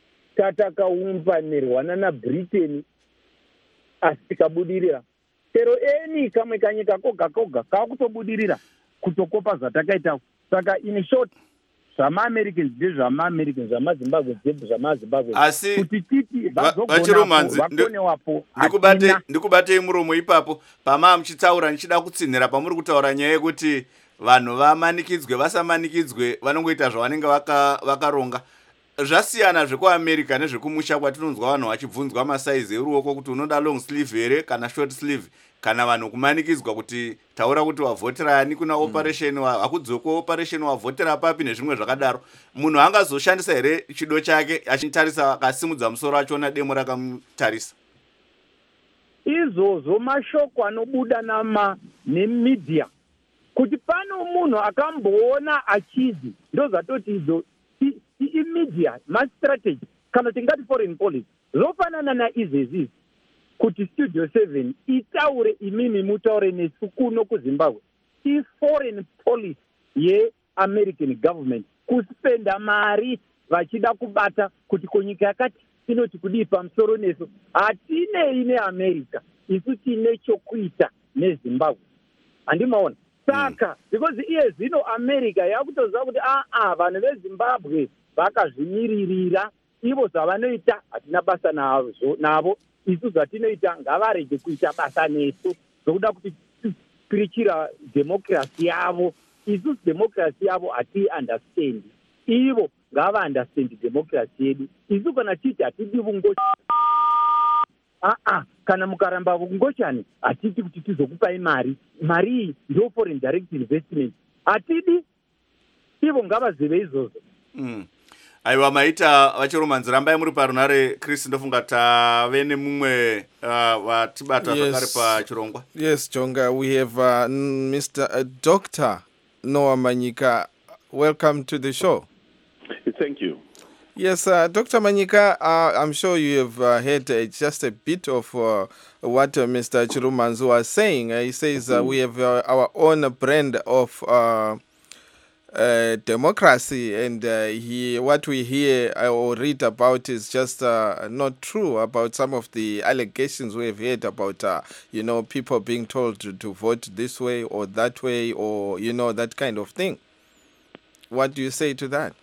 tatakaumbanirwana naBritain asi tikabudirira, chero eni kamwe kanyika koga koga kakutobudirira kutokopa zvatakaita. Saka in short zvamaAmericans ndezvamaAmericans, zvamaZimbabwe zvamaZimbabwe, kuti titi vazogonapo ndikubate ndikubatei muromo ipapo pamaa muchitaura nichida kutsinhira pamuri kutaura nyaya yekuti vanhu vamanikidzwe vasamanikidzwe vanongoita zvavanenge vakaronga. Zvasiyana zvekuAmerica nezvekumusha kwatinonzwa vanhu vachibvunzwa masaizi eruoko kuti unoda long sleeve here kana short sleeve, kana vanhu kumanikidzwa kuti taura kuti wavhotera yani kuna operation mm. hakudzokwa operation wavhotera papi nezvimwe zvakadaro. Munhu angazoshandisa here chido chake achitarisa akasimudza musoro achiona demo rakamutarisa. Izvozvo mashoko anobuda nama nemedia kuti pano munhu akamboona achizi ndozvatoti idzo imedia mastrategy kana tingati foreign policy zvofanana naizvezvi kuti Studio seven itaure imimi mutaure nesu kuno kuZimbabwe. I-foreign policy ye-American government kuspenda mari vachida kubata kuti konyika yakati inoti kudii pamusoro nesu. Hatinei neAmerica, isu tine chokuita neZimbabwe. Handimaona. Saka mm. because iye zvino America yakutoziva kuti aa vanhu veZimbabwe vakazvimiririra, ivo zvavanoita hatina basa navo, navo isu zvatinoita ngavarege kuita basa nesu zvokuda kuti tiprichira democracy yavo. Isu democracy yavo hati understand, ivo ngava understand democracy yedu. Isu kana titi hatidi vungo aa kana mukaramba kungochani hatiti kuti tizokupai mari mari iyi ndo foreign direct investment hatidi ivo ngavazive izvozvo. mm. aiwa maita vachiromanzi rambai muri parunare Chris ndofunga tave nemumwe uh, vatibata zvakare Yes. pachirongwa. Yes, Jonga, we have uh, Mister Uh, Doctor Noah Manyika. Welcome to the show. Thank you. Yes, uh, Doctor Manyika, uh, I'm sure you have uh, heard uh, just a bit of uh, what uh, Mister Chirumanzu was saying. Uh, he says uh, we have uh, our own brand of uh, uh, democracy, and uh, he, what we hear or read about is just uh, not true about some of the allegations we have heard about, uh, you know, people being told to, to vote this way or that way, or, you know, that kind of thing. What do you say to that?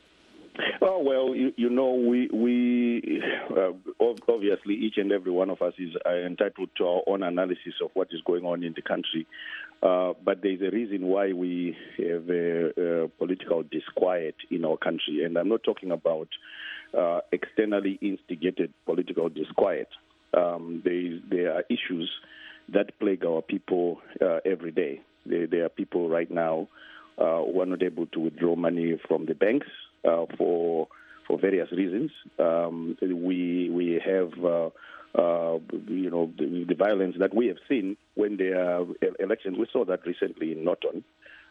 Oh, well, you, you know, we, we uh, obviously each and every one of us is uh, entitled to our own analysis of what is going on in the country. Uh, but there's a reason why we have a, a political disquiet in our country. And I'm not talking about uh, externally instigated political disquiet. Um, there, is, there are issues that plague our people uh, every day. There, there are people right now uh, who are not able to withdraw money from the banks uh, for for various reasons. Um, we we have uh, uh, you know the, the violence that we have seen when there are elections. We saw that recently in Norton,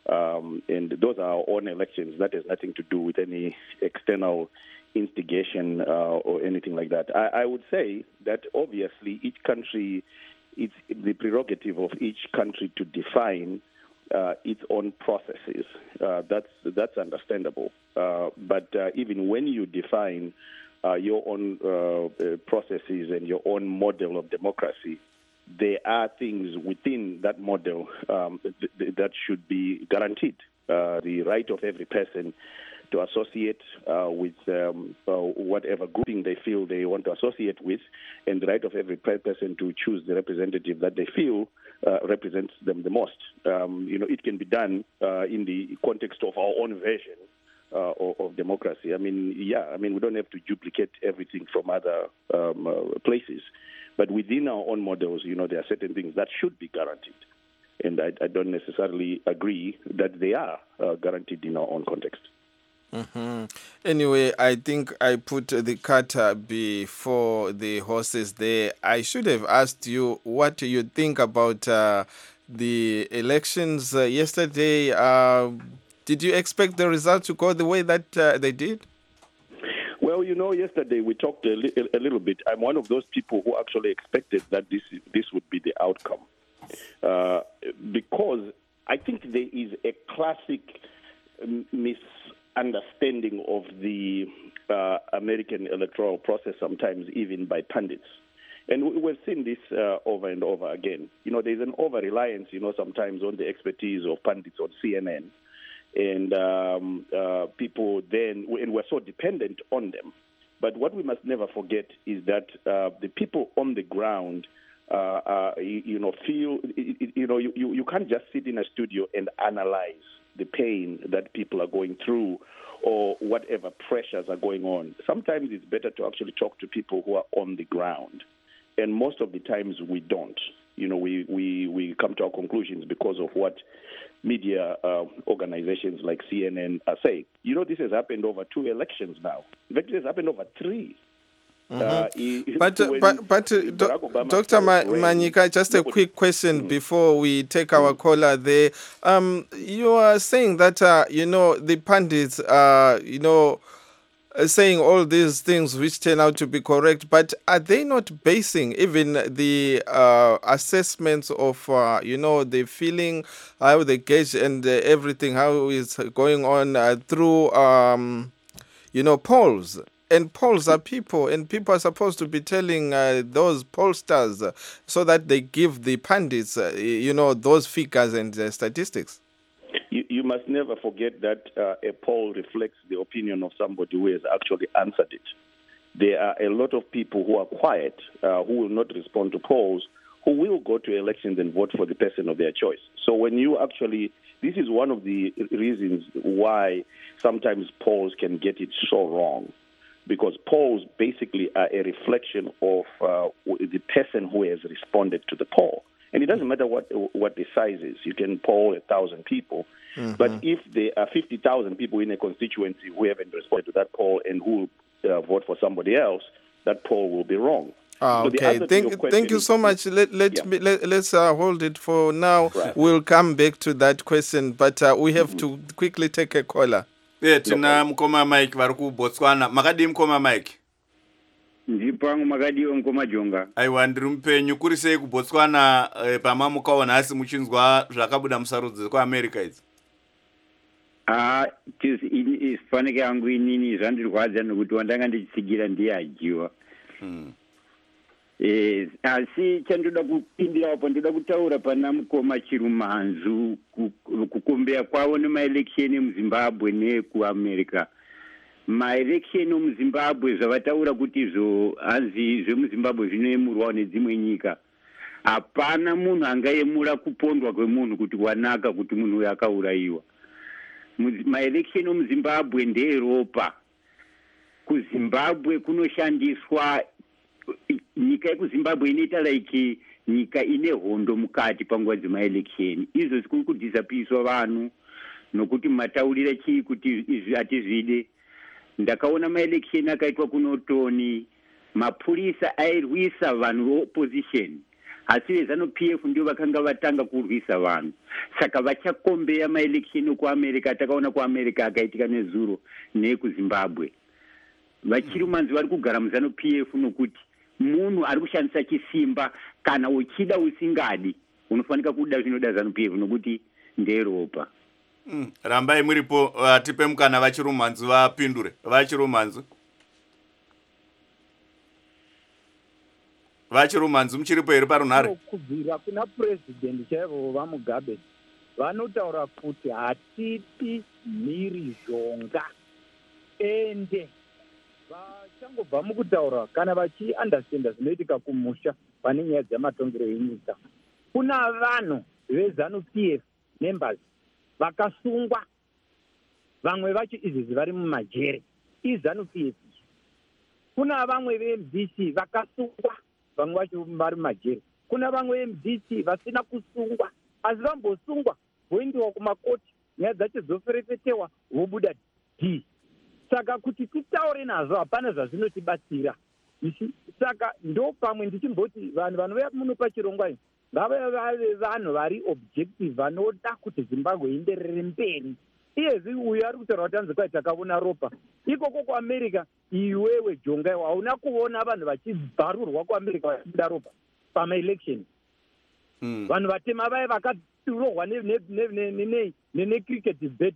um, and those are our own elections. That has nothing to do with any external instigation uh, or anything like that. I, I would say that obviously each country, it's the prerogative of each country to define uh, its own processes. Uh, that's that's understandable. Uh, but uh, even when you define uh, your own uh, uh, processes and your own model of democracy, there are things within that model um, th- th- that should be guaranteed. Uh, the right of every person to associate uh, with um, uh, whatever grouping they feel they want to associate with, and the right of every person to choose the representative that they feel uh, represents them the most. Um, you know, it can be done uh, in the context of our own version uh, of, of democracy. I mean, yeah, I mean, we don't have to duplicate everything from other um, uh, places, but within our own models, you know, there are certain things that should be guaranteed. And I, I don't necessarily agree that they are uh, guaranteed in our own context. Mm-hmm. Anyway, I think I put the cart uh, before the horses there. I should have asked you what you think about uh, the elections uh, yesterday. Uh, did you expect the result to go the way that uh, they did? Well, you know, yesterday we talked a, li- a little bit. I'm one of those people who actually expected that this this would be the outcome. Uh, because I think there is a classic misunderstanding of the uh, American electoral process, sometimes even by pundits. And we've seen this uh, over and over again. You know, there's an over-reliance, you know, sometimes on the expertise of pundits on C N N. And um, uh, people then, and we're so dependent on them. But what we must never forget is that uh, the people on the ground Uh, uh, you, you know, feel, you, you know, you, you can't just sit in a studio and analyze the pain that people are going through or whatever pressures are going on. Sometimes it's better to actually talk to people who are on the ground. And most of the times we don't. You know, we, we, we come to our conclusions because of what media uh, organizations like C N N are saying. You know, this has happened over two elections now. In fact, it has happened over three. Mm-hmm. Uh, he, but uh, but, but uh, do, Doctor Ma- Manyika, just a quick question mm-hmm. before we take our mm-hmm. caller there. Um, you are saying that uh, you know the pundits are you know saying all these things which turn out to be correct, but are they not basing even the uh, assessments of uh, you know the feeling, how they gauge and uh, everything, how is going on uh, through um, you know polls? And polls are people, and people are supposed to be telling uh, those pollsters uh, so that they give the pundits, uh, you know, those figures and uh, statistics. You, you must never forget that uh, a poll reflects the opinion of somebody who has actually answered it. There are a lot of people who are quiet, uh, who will not respond to polls, who will go to elections and vote for the person of their choice. So when you actually, this is one of the reasons why sometimes polls can get it so wrong. because polls basically are a reflection of uh, the person who has responded to the poll. And it doesn't matter what what the size is. You can poll a thousand people, mm-hmm. but if there are fifty thousand people in a constituency who haven't responded to that poll and who uh, vote for somebody else, that poll will be wrong. Ah, so okay, thank, thank you so much. Let, let, yeah. me, let, let's uh, hold it for now. Right. We'll come back to that question, but uh, we have mm-hmm. to quickly take a caller. Yeah, tina mkoma Mike varuku Botswana. Makadi mkoma Mike. Ndipangu makadi mkoma Jonga. Aiwa ndiri mupenyu kuri sei ku Botswana eh, pama mukaona asi muchinzwa zvakabuda musarudzi kwa America idzi. Ah, tis isifanike yangu inini zvandirwadza nokuti wandanga ndichitsigira ndiye ajiwa. Hmm. Eh, asi chandoda kupindira apo ndoda kutaura pana mukoma Chirumanzu kukumbea kwawo nemaelection muZimbabwe nekuAmerica. Maelection muZimbabwe zvavataura kuti zvo hanzi zvemuZimbabwe zvinoyemurwa nedzimwe nyika. Hapana munhu angayemura kupondwa kwemunhu kuti wanaka kuti munhu uyu akaurayiwa. Maelection muZimbabwe ndeeropa. KuZimbabwe kunoshandiswa nyika yekuZimbabwe inoita like nyika ine hondo mukati panguva dzemaelection. Izvo zvikuru kudhisapiswa vanhu nokuti mataurira chii kuti izvi hatizvide. Ndakaona maelection akaitwa kunotoni, mapurisa airwisa vanhu opposition. Asi vezano-P F ndio vakanga vatanga kurwisa vanhu. Saka vachakombeya maelection kuAmerica, takaona kuAmerica akaitika nezuro nekuZimbabwe. Vachirumanzi vari kugara muzano-P F nokuti munhu ari kushandisa chisimba kana uchida usingadi unofanika kuda zvinoda zanu-P F nokuti nderopa. Mm, rambai muripo uh, tipe mukana vachirumanzi vapindure. Vachirumanzi. Vachirumanzi muchiripo here parunhare. Kubvira kuna president chaivo vaMugabe vanotaura kuti hatipi mhirizhonga ende vachangobva mukutaura kana vachiandastenda zvinoitika kumusha pane nyaya dzematongero enyika. Kuna vanhu vezanu-P F members vakasungwa, vamwe vacho izvezvi vari mumajere izanu-P F. Kuna vamwe ve-M D C vakasungwa, vamwe vacho vari mumajere. Kuna vamwe ve-M D C vasina kusungwa asi vambosungwa voendiwa kumakoti, nyaya dzacho dzoferefetewa vobuda D. Saka kuti titaure nazvo hapana zvazvinotibatsira. Saka ndo pamwe ndichimboti vanhu vanouya muno pachirongwa iyi ngave vave vanhu vari objective vanoda kuti Zimbabwe ienderere mberi. Iyezvi uyu ari kutaura kuti anzi kwai takaona ropa. Ikoko kuAmerica iwewe Jonga hauna kuona vanhu vachibvarurwa kuAmerica vachibuda ropa pamaelection. Mm. Vanhu vatema vaye vakaturohwa necricket bet.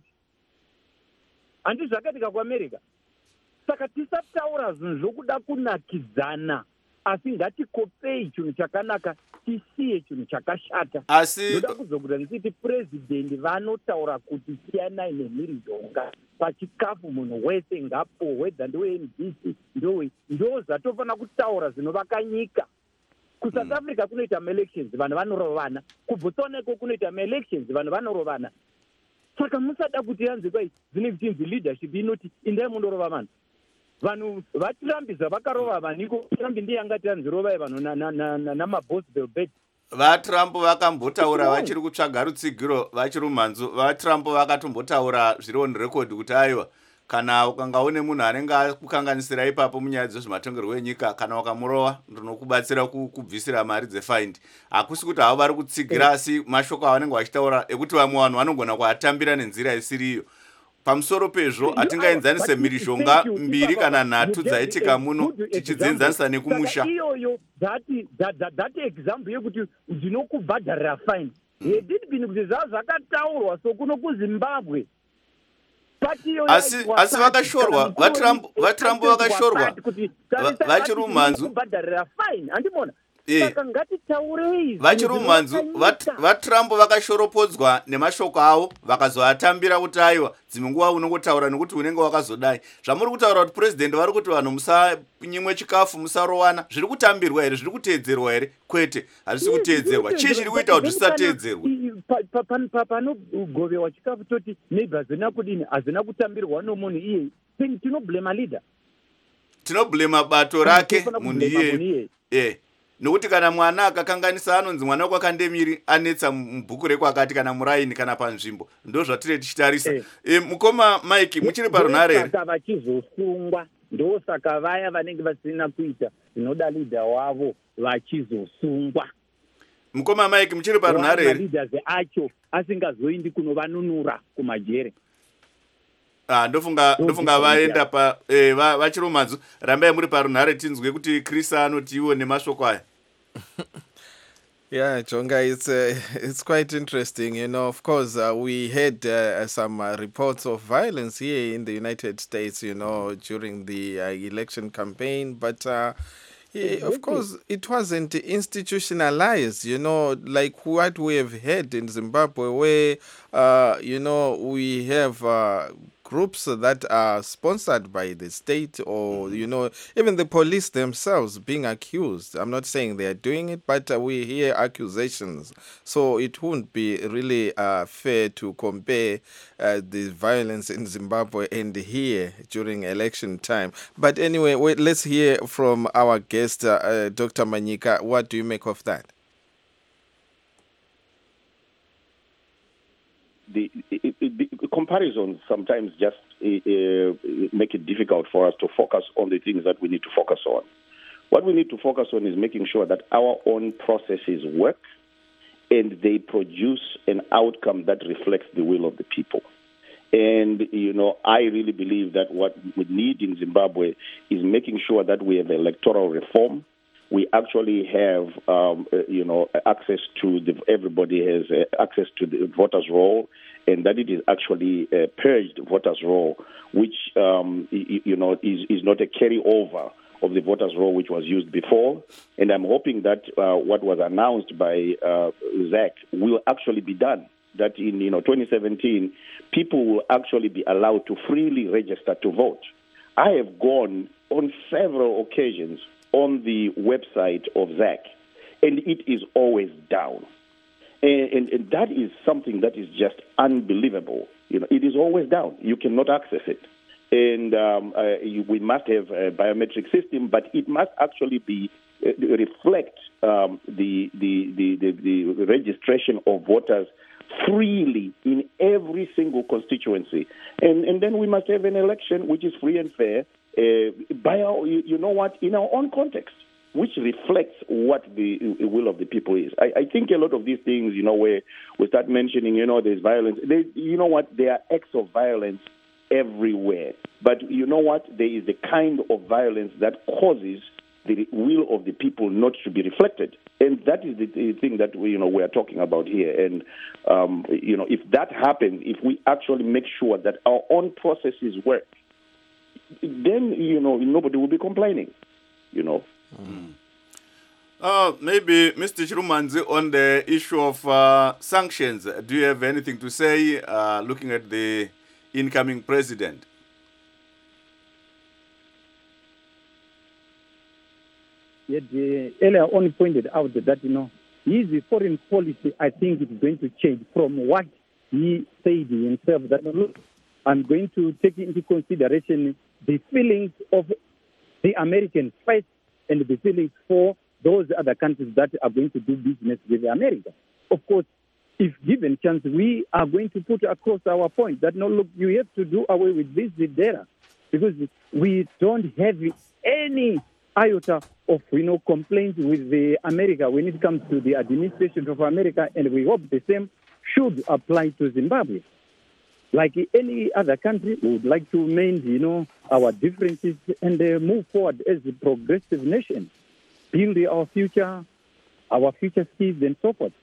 Handi zvakatika kuAmerica. Saka tisataura zvinhu zvokuda kunakidzana asi ngatikopei chinhu chakanaka tisiye chinhu chakashata. Asi ndoda kuzokuda ndichiti president vanotaura kuti siyanai nemhirizhonga pachikafu munhu wese ngapo wedza ndowe-M D C ndowe ndo zvatofana kutaura zvinovaka nyika. KuSouth mm. Africa kunoita ma-elections vanhu vanorovana, kuBotswanako kunoita ma-elections vanhu vanorovana. Saka musada kuti yanzi kwai zvine vichinzi leadership inoti indai mundorova vanhu. Vanhu vaTrump zvavakarova vaniko, Trump ndiye angati anzirovai vanhu namabosbel bet. VaTrump vakambotaura vachiri kutsvaga rutsigiro vachirumanzu. VaTrump vakatombotaura zviri on record kuti aiwa kana ukanga une munhu anenge akukanganisira ipapo munyaya dzezvematongerwo enyika kana wakamurova ndinokubatsira kubvisira mari dzefaind. Hakusi kuti havo vari kutsigira asi mashoko avanenge vachitaura ekuti vamwe vanhu vanogona kuatambira nenzira isiriyo. Pamusoro pezvo hatingaenzanise mhirizhonga mbiri kana nhatu dzaitika muno tichidzienzanisa nekumusha. Iyoyo dhati dhati example yekuti ndinokubhadharira fine. Hedidi bini kuti zvava zvakataurwa sokuno kuZimbabwe. Asi asi vakashorwa vaTrump vaTrump vakashorwa vachirumanzu kubhadharira fine. Andimona. Vachirumanzu vaTrump vakashoropodzwa nemashoko avo vakazoatambira kuti aiwa dzimwe nguva unongotaura nekuti unenge wakazodai. Zvamuri kutaura kuti president vari kuti vanhu musanyimwe chikafu musarowana zviri kutambirwa here, zviri kuteedzerwa here? Kwete, hazvisi kuteedzerwa. Chii chiri kuita kuti zvisateedzerwa? Panogovewa chikafu toti maybe hazina kudini, hazina kutambirwa nomunhu iye. Tinoblame leader. tinoblema bato rake munhu iye eh nokuti kana mwana akakanganisa anonzi mwana wako akandemiri anetsa mubhuku rekwakati kana muraini kana panzvimbo ndo zvatire tichitarisa Eh. e, mukoma Mike muchiri parunare here saka vachizosungwa ndosaka vaya vanenge vasina kuita zvinoda leader wavo vachizosungwa mukoma Mike muchiri parunare here leaders acho asingazoindi kunovanunura kumajere. Ah, ndofunga ndofunga vaenda pa eh va vachiromanzu rambai muri parunare tinzwe kuti Chris anotiwo nemashoko aya. Yeah, Jonga, it's uh, it's quite interesting. You know, of course, uh, we had uh, some uh, reports of violence here in the United States, you know, during the uh, election campaign, but uh, yeah, of course, it wasn't institutionalized, you know, like what we have had in Zimbabwe, where, uh, you know, we have uh, groups that are sponsored by the state or, you know, even the police themselves being accused. I'm not saying they are doing it, but uh, we hear accusations. So it wouldn't be really uh, fair to compare uh, the violence in Zimbabwe and here during election time. But anyway, wait, let's hear from our guest, uh, uh, Doctor Manyika. What do you make of that? The, it, it, the comparisons sometimes just uh, make it difficult for us to focus on the things that we need to focus on. What we need to focus on is making sure that our own processes work and they produce an outcome that reflects the will of the people. And, you know, I really believe that what we need in Zimbabwe is making sure that we have electoral reform. We actually have, um, uh, you know, access to the, everybody has uh, access to the voters' roll, and that it is actually a purged voters' roll, which, um, you, you know, is, is not a carryover of the voters' roll which was used before. And I'm hoping that uh, what was announced by uh, Zach will actually be done. That in, you know, twenty seventeen, people will actually be allowed to freely register to vote. I have gone on several occasions on the website of Zach, and it is always down. And, and, and that is something that is just unbelievable. You know, it is always down. You cannot access it. And um, uh, you, we must have a biometric system, but it must actually be uh, reflect um, the, the, the, the, the registration of voters freely in every single constituency. And, and then we must have an election which is free and fair, Uh, by our, you, you know what, in our own context, which reflects what the will of the people is. I, I think a lot of these things, you know, where we start mentioning, you know, there's violence, they, you know what, there are acts of violence everywhere. But you know what, there is the kind of violence that causes the will of the people not to be reflected. And that is the, the thing that we, you know, we are talking about here. And, um, you know, if that happens, if we actually make sure that our own processes work, then, you know, nobody will be complaining, you know. Mm. Uh, maybe Mister Chirumanzi, on the issue of uh, sanctions, do you have anything to say uh, looking at the incoming president? Yet uh, earlier on pointed out that, you know, his foreign policy, I think, is going to change from what he said himself, that, look, I'm going to take into consideration the feelings of the Americans first and the feelings for those other countries that are going to do business with America. Of course, if given chance, we are going to put across our point that, no, look, you have to do away with this data because we don't have any iota of, you know, complaints with the America when it comes to the administration of America, and we hope the same should apply to Zimbabwe. Like any other country, we would like to mend, you know, our differences and uh, move forward as a progressive nation, build our future, our future skills and so forth.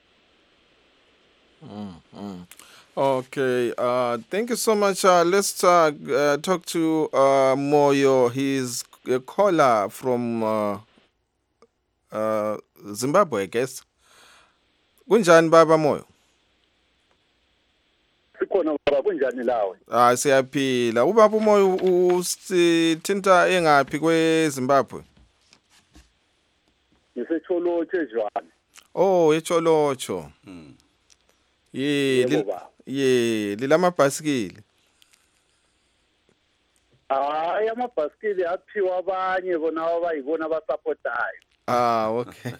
Mm-hmm. Okay, uh, thank you so much. Uh, let's uh, uh, talk to uh, Moyo. He's a caller from uh, uh, Zimbabwe, I guess. Kunjani baba Moyo? Ah, siyaphila. Ubaba umoya usithinta engaphi kweZimbabwe? Ngisecholotsho eJwane. Oh, eCholotsho. Mm. Ye, ye, lilamabhasikili. hayi amabhasikili aphiwa abanye bona abayibona abasupportayo. Ah, okay.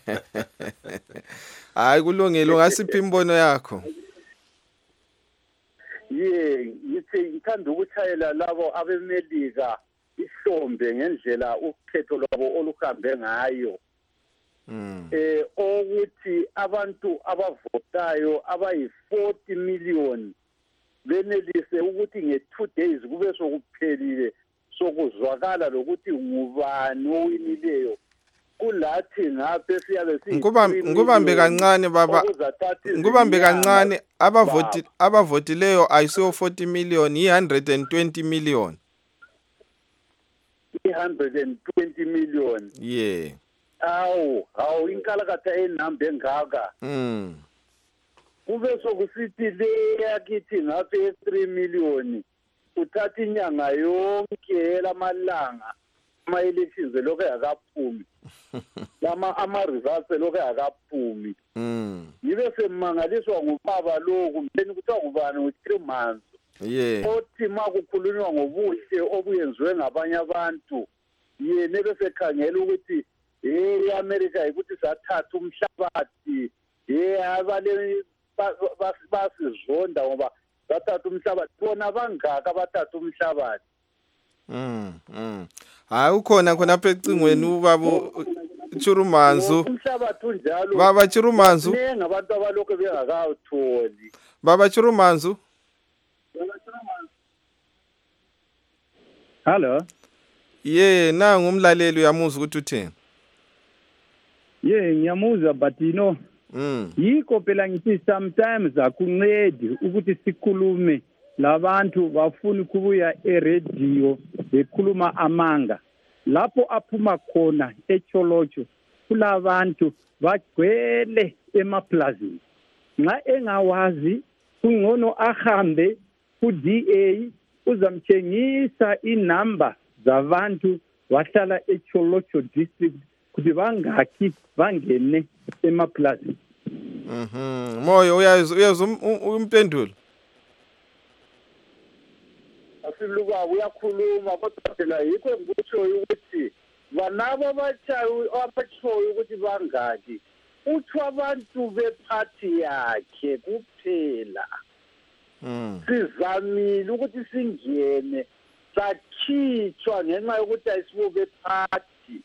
Hayi kulungile, ungasiphi imbono yakho? Ye, ngithi ngithanda ukuchayela labo abemelika ihlombe ngendlela ukhetho lwabo oluhambe ngayo. Mm. Eh ukuthi abantu abavotayo abayi forty million benelise ukuthi nge two days kube sokuphelile sokuzwakala lokuthi ngubani owinileyo. Kulathi ngaphe siyabe si ngubambe kancane baba, ngubambe kancane abavoti abavotileyo ayisiyo forty million, one hundred twenty million. one hundred twenty million. Yeah. Awu, awu inkalakatha enamba engaka. Mm. Kube sokusithi le yakithi ngaphe three million. Uthatha inyanga yonke lamalanga ama elections lokho yakaphumi. Lama ama results lokho yakaphumi. Mm. Yibe semangaliswa ngubaba lo kumtheni kuthiwa kubani u-three months. Yeah. Othi makukhulunywa ngobuhle obuyenziwe ngabanye abantu yena bese khangela ukuthi eh America ukuthi sathatha umhlabathi eh abale basizonda ngoba bathatha umhlabathi bona bangaka bathatha umhlabathi. Mm. Mm. Hayi ukhona khona apha ecingweni ubaba Chirumanzu. Umhlabathi unjalo. Baba Chirumanzu. Ngabantu abaloko bengakawutholi. Baba Chirumanzu. Hello. Yeah, na ngumlaleli uyamuzwa ukuthi uthini? Yeah, ngiyamuzwa but you know, mm. yikho phela ngithi sometimes akuncedi ukuthi sikhulume labantu bafuna ukubuya eradio bekhuluma amanga. Lapho aphuma khona eCholocho kulabantu bagcwele emaplazini. Nxa engawazi kungcono ahambe ku D A uzamtshengisa inamba zabantu wahlala eCholocho district kuti bangaki bangene emaplazini. Mhm. Moyo uyazi uyazi umpendulo. Asiluka uyakhuluma kodwa phela yikho ngikutsho ukuthi banabo abatshayo abatshoyo ukuthi bangaki. Uthi abantu bephathi yakhe kuphela. Mm. Sizamile ukuthi singene sakhitshwa ngenxa yokuthi ayisibuke phathi.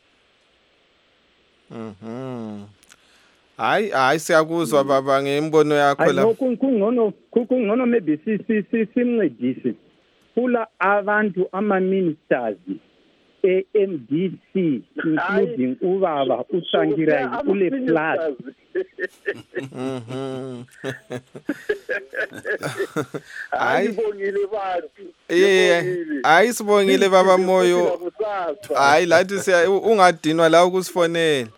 Mhm. Hayi hayi siyakuzwa baba ngembono yakho la. Hayi kungcono kungcono maybe si si simncedise. Kula abantu ama ministers e M D C including ubaba uSangirai ule plus. Mhm. Ayibongile bathi. Eh, ayisibongile baba Moyo. Hayi lathi siya ungadinwa la ukusifonela.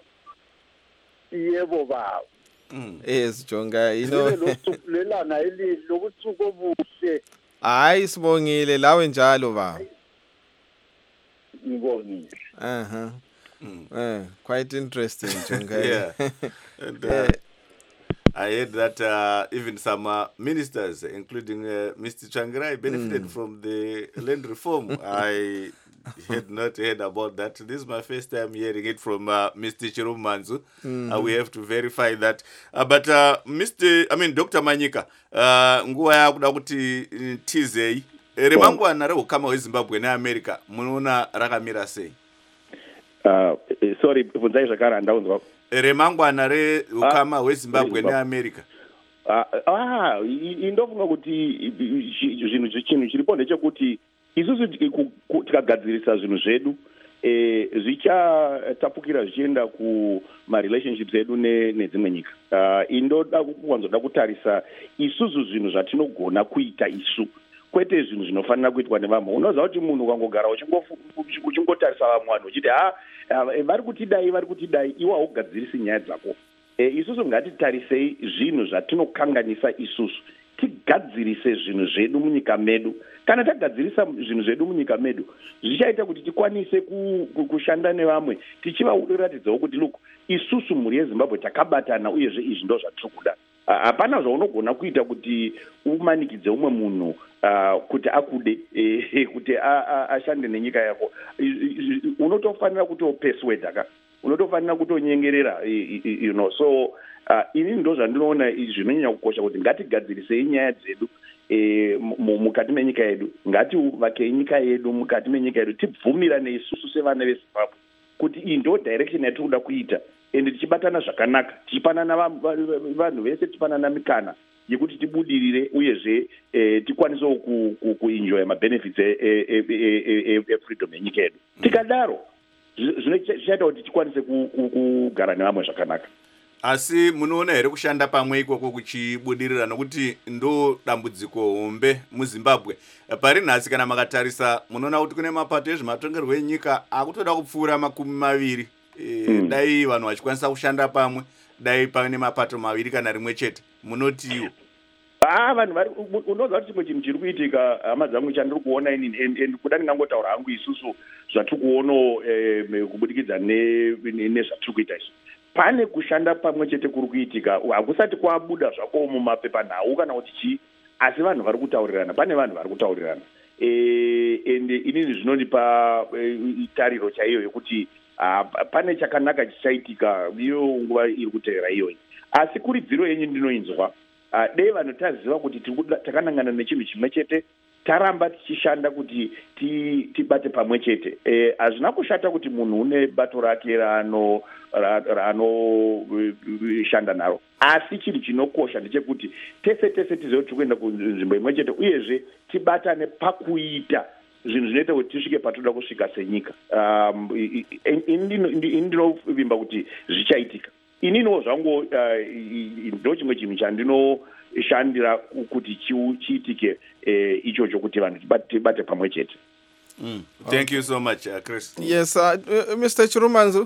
Yebo baba. Mm. Eh sijonga ino. Lelanga elidlo lokuthuko obuhle. Hayi sibongile lawe njalo baba. Ngibongile. Uh-huh. Mm. Eh, quite interesting jonga. Yeah. And, uh, I heard that uh, even some uh, ministers, including uh, Mister Tsvangirai, benefited mm. from the land reform. I had not heard about that. This is my first time hearing it from uh, Mister Chirumanzu. Mm-hmm. Uh, we have to verify that. Uh, but uh, Mister I mean, Doctor Manyika, uh, nguwa yakuda kuti tizei remangwana reukama weZimbabwe neAmerica munoona rakamira sei? Uh, sorry, bvunzai zvakare handaunzwa. Remangwana reukama ah, weZimbabwe neAmerica. Ah, indofunga kuti zvinhu chinhu chiripo ndechekuti isusu tikagadzirisa zvinhu zvedu eh zvichatapukira zvichienda kumarelationships edu nedzimwe nyika. Uh, indoda kuwanzoda kutarisa isusu zvinhu zvatinogona kuita isu kwete zvinhu zvinofanira kuitwa nevamwe. Unoziva kuti munhu ukangogara uchingotarisa vamwe vanhu uchiti ha vari kutidai vari kutidai iwe haugadzirisi nyaya dzako. E, isusu ngatitarisei zvinhu zvatinokanganisa isusu tigadzirise zvinhu zvedu munyika medu. Kana tagadzirisa zvinhu zvedu munyika medu zvichaita kuti tikwanise kushanda nevamwe tichivaratidzawo kuti look isusu mhuri yeZimbabwe takabatana uyezve izvi ndo zvatiri kuda. hapana zvaunogona kuita kuti umanikidze umwe munhu uh, kuti akude eh, kuti ashande nenyika yako. Unotofanira kutopersuade ka unotofanira kutonyengerera, you know. So uh, ini ndo zvandinoona zvinonyanya kukosha kuti ngatigadzirisei nyaya dzedu E, mukati menyika yedu, ngati uvake nyika yedu mukati menyika yedu, tibvumirane isusu sevana veZimbabwe kuti iyi ndo direction yatiri kuda kuita, ende tichibatana zvakanaka, tichipanana vanhu vese, tichipanana mikana yekuti tibudirire uyezve e, tikwanisewo kuenjoya mabenefits efreedom yenyika yedu. Tikadaro zvinochaita kuti tikwanise kugara nevamwe zvakanaka. Asi munoona here kushanda pamwe ikoko kuchibudirira, nokuti ndo dambudziko hombe muZimbabwe pari nhasi. Kana makatarisa munoona kuti kune mapato ezvematongerwo enyika akutoda kupfuura makumi maviri e, mm. dai vanhu vachikwanisa kushanda pamwe, dai pane mapato maviri kana rimwe chete, munotiwo ah vanhu vari unoziva kuti chimwe chinhu chiri kuitika. Hama dzangu chandiri kuona ini kuda ndingangotaura hangu isusu zvatiri kuono eh, kubudikidza nezvatiri kuita izvi, pane kushanda pamwe chete kuri kuitika. Hakusati kwabuda zvako mumapepanhau kana kuti chii, asi vanhu vari kutaurirana, pane vanhu vari kutaurirana e, ende inini zvinonipa e, tariro chaiyo yekuti uh, pane chakanaka chichaitika iyo nguva iri kutevera iyoyi. Asi kuridziro yenyu ndinoinzwa uh, dei vanhu taziva kuti takanangana nechinhu chimwe chete, taramba tichishanda kuti tibate pamwe chete. Hazvina e, kushata kuti munhu une bato rake raano raanoshanda naro, asi chinhu chinokosha ndechekuti tese tese tizive kuti kuenda kunzvimbo imwe chete, uyezve tibatane pakuita zvinhu zvinoita kuti tisvike patoda kusvika senyika. Um, ini ndinovimba kuti zvichaitika. Ininiwo zvangu ndo chimwe chinhu chandinoshandira kuti chiitike eh, ichocho kuti vanhu tibate pamwe chete. Mm. Thank okay. you so much, uh, Chris. Yes, uh, uh, Mister Chirumanzu.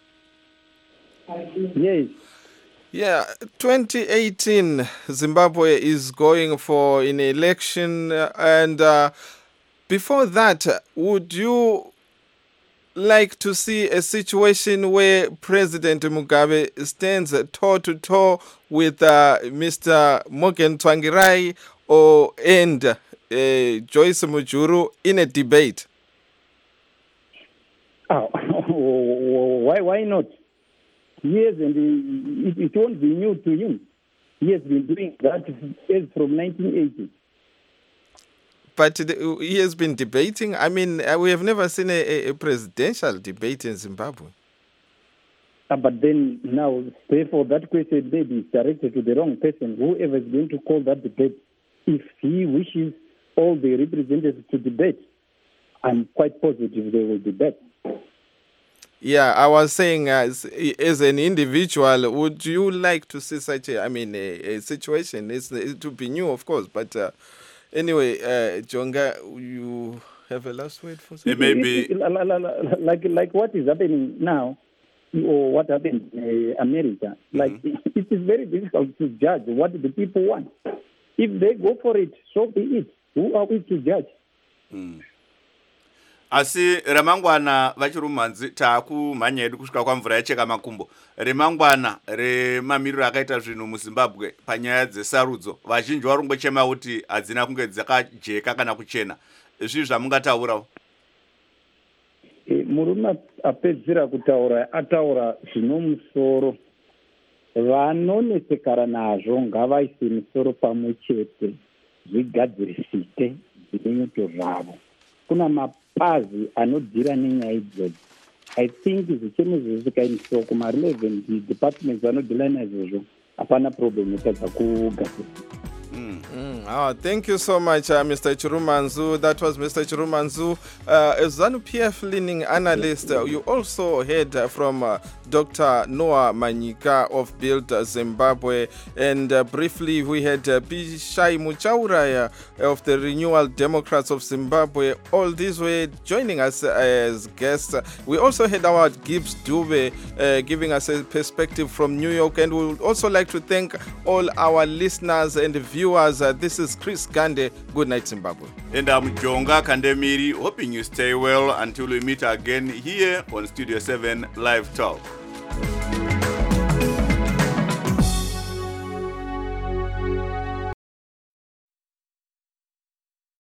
Yes. Yeah, twenty eighteen, Zimbabwe is going for an election, uh, and uh, before that, would you like to see a situation where President Mugabe stands toe to toe with uh, Mister Morgan Tsvangirai or and uh, Joyce Mujuru in a debate? Oh, why? Why not? Yes, and it, it won't be new to him. He has been doing that as from nineteen eighty. But he has been debating. I mean, we have never seen a, a presidential debate in Zimbabwe. Uh, but then now, therefore, that question maybe is directed to the wrong person. Whoever is going to call that debate, if he wishes all the representatives to debate, I'm quite positive they will debate. Yeah, I was saying, as as an individual, would you like to see such a, I mean, a, a situation? It's, it would be new, of course, but uh, anyway, uh, Jonga, you have a last word for something? It may be like like what is happening now, or what happened in uh, America. Like mm-hmm. it is very difficult to judge what the people want. If they go for it, so be it. Who are we to judge? Mm. Asi ramangwana vachirumanzi takumhanya yedu kusvika kwamvura yacheka makumbo. Remangwana remamiriro akaita zvinhu muZimbabwe panyaya dzesarudzo, vazhinji vari kungochema kuti hadzina kunge dzakajeka kana kuchena. Izvi zvamungataurawo? E, murume apedzira kutaura ataura zvinomusoro. Vanonesekana nazvo ngavaise misoro pamwe chete, zvigadzirisike zvinyoto zvavo. Kuna mapazi anodhira nenyaya idzodzo. I think zvichemuzvizvikaindiswa kuma-relevant departments anodhira naizvozvo, hapana problem yotadza kugadzirisika. Mm. Mm. Oh, thank you so much, uh, Mister Chirumanzu. That was Mister Chirumanzu, uh, a ZANU-P F leaning analyst. Uh, you also heard uh, from uh, Doctor Noah Manyika of Build Zimbabwe. And uh, briefly, we had uh, Bishai Muchaura uh, of the Renewal Democrats of Zimbabwe. All these were joining us uh, as guests. Uh, we also had our Gibbs Dube uh, giving us a perspective from New York. And we would also like to thank all our listeners and viewers. Uh, this is Chris Gande. Good night, Zimbabwe. And I'm Jonga Kandemiri, hoping you stay well until we meet again here on Studio seven Live Talk.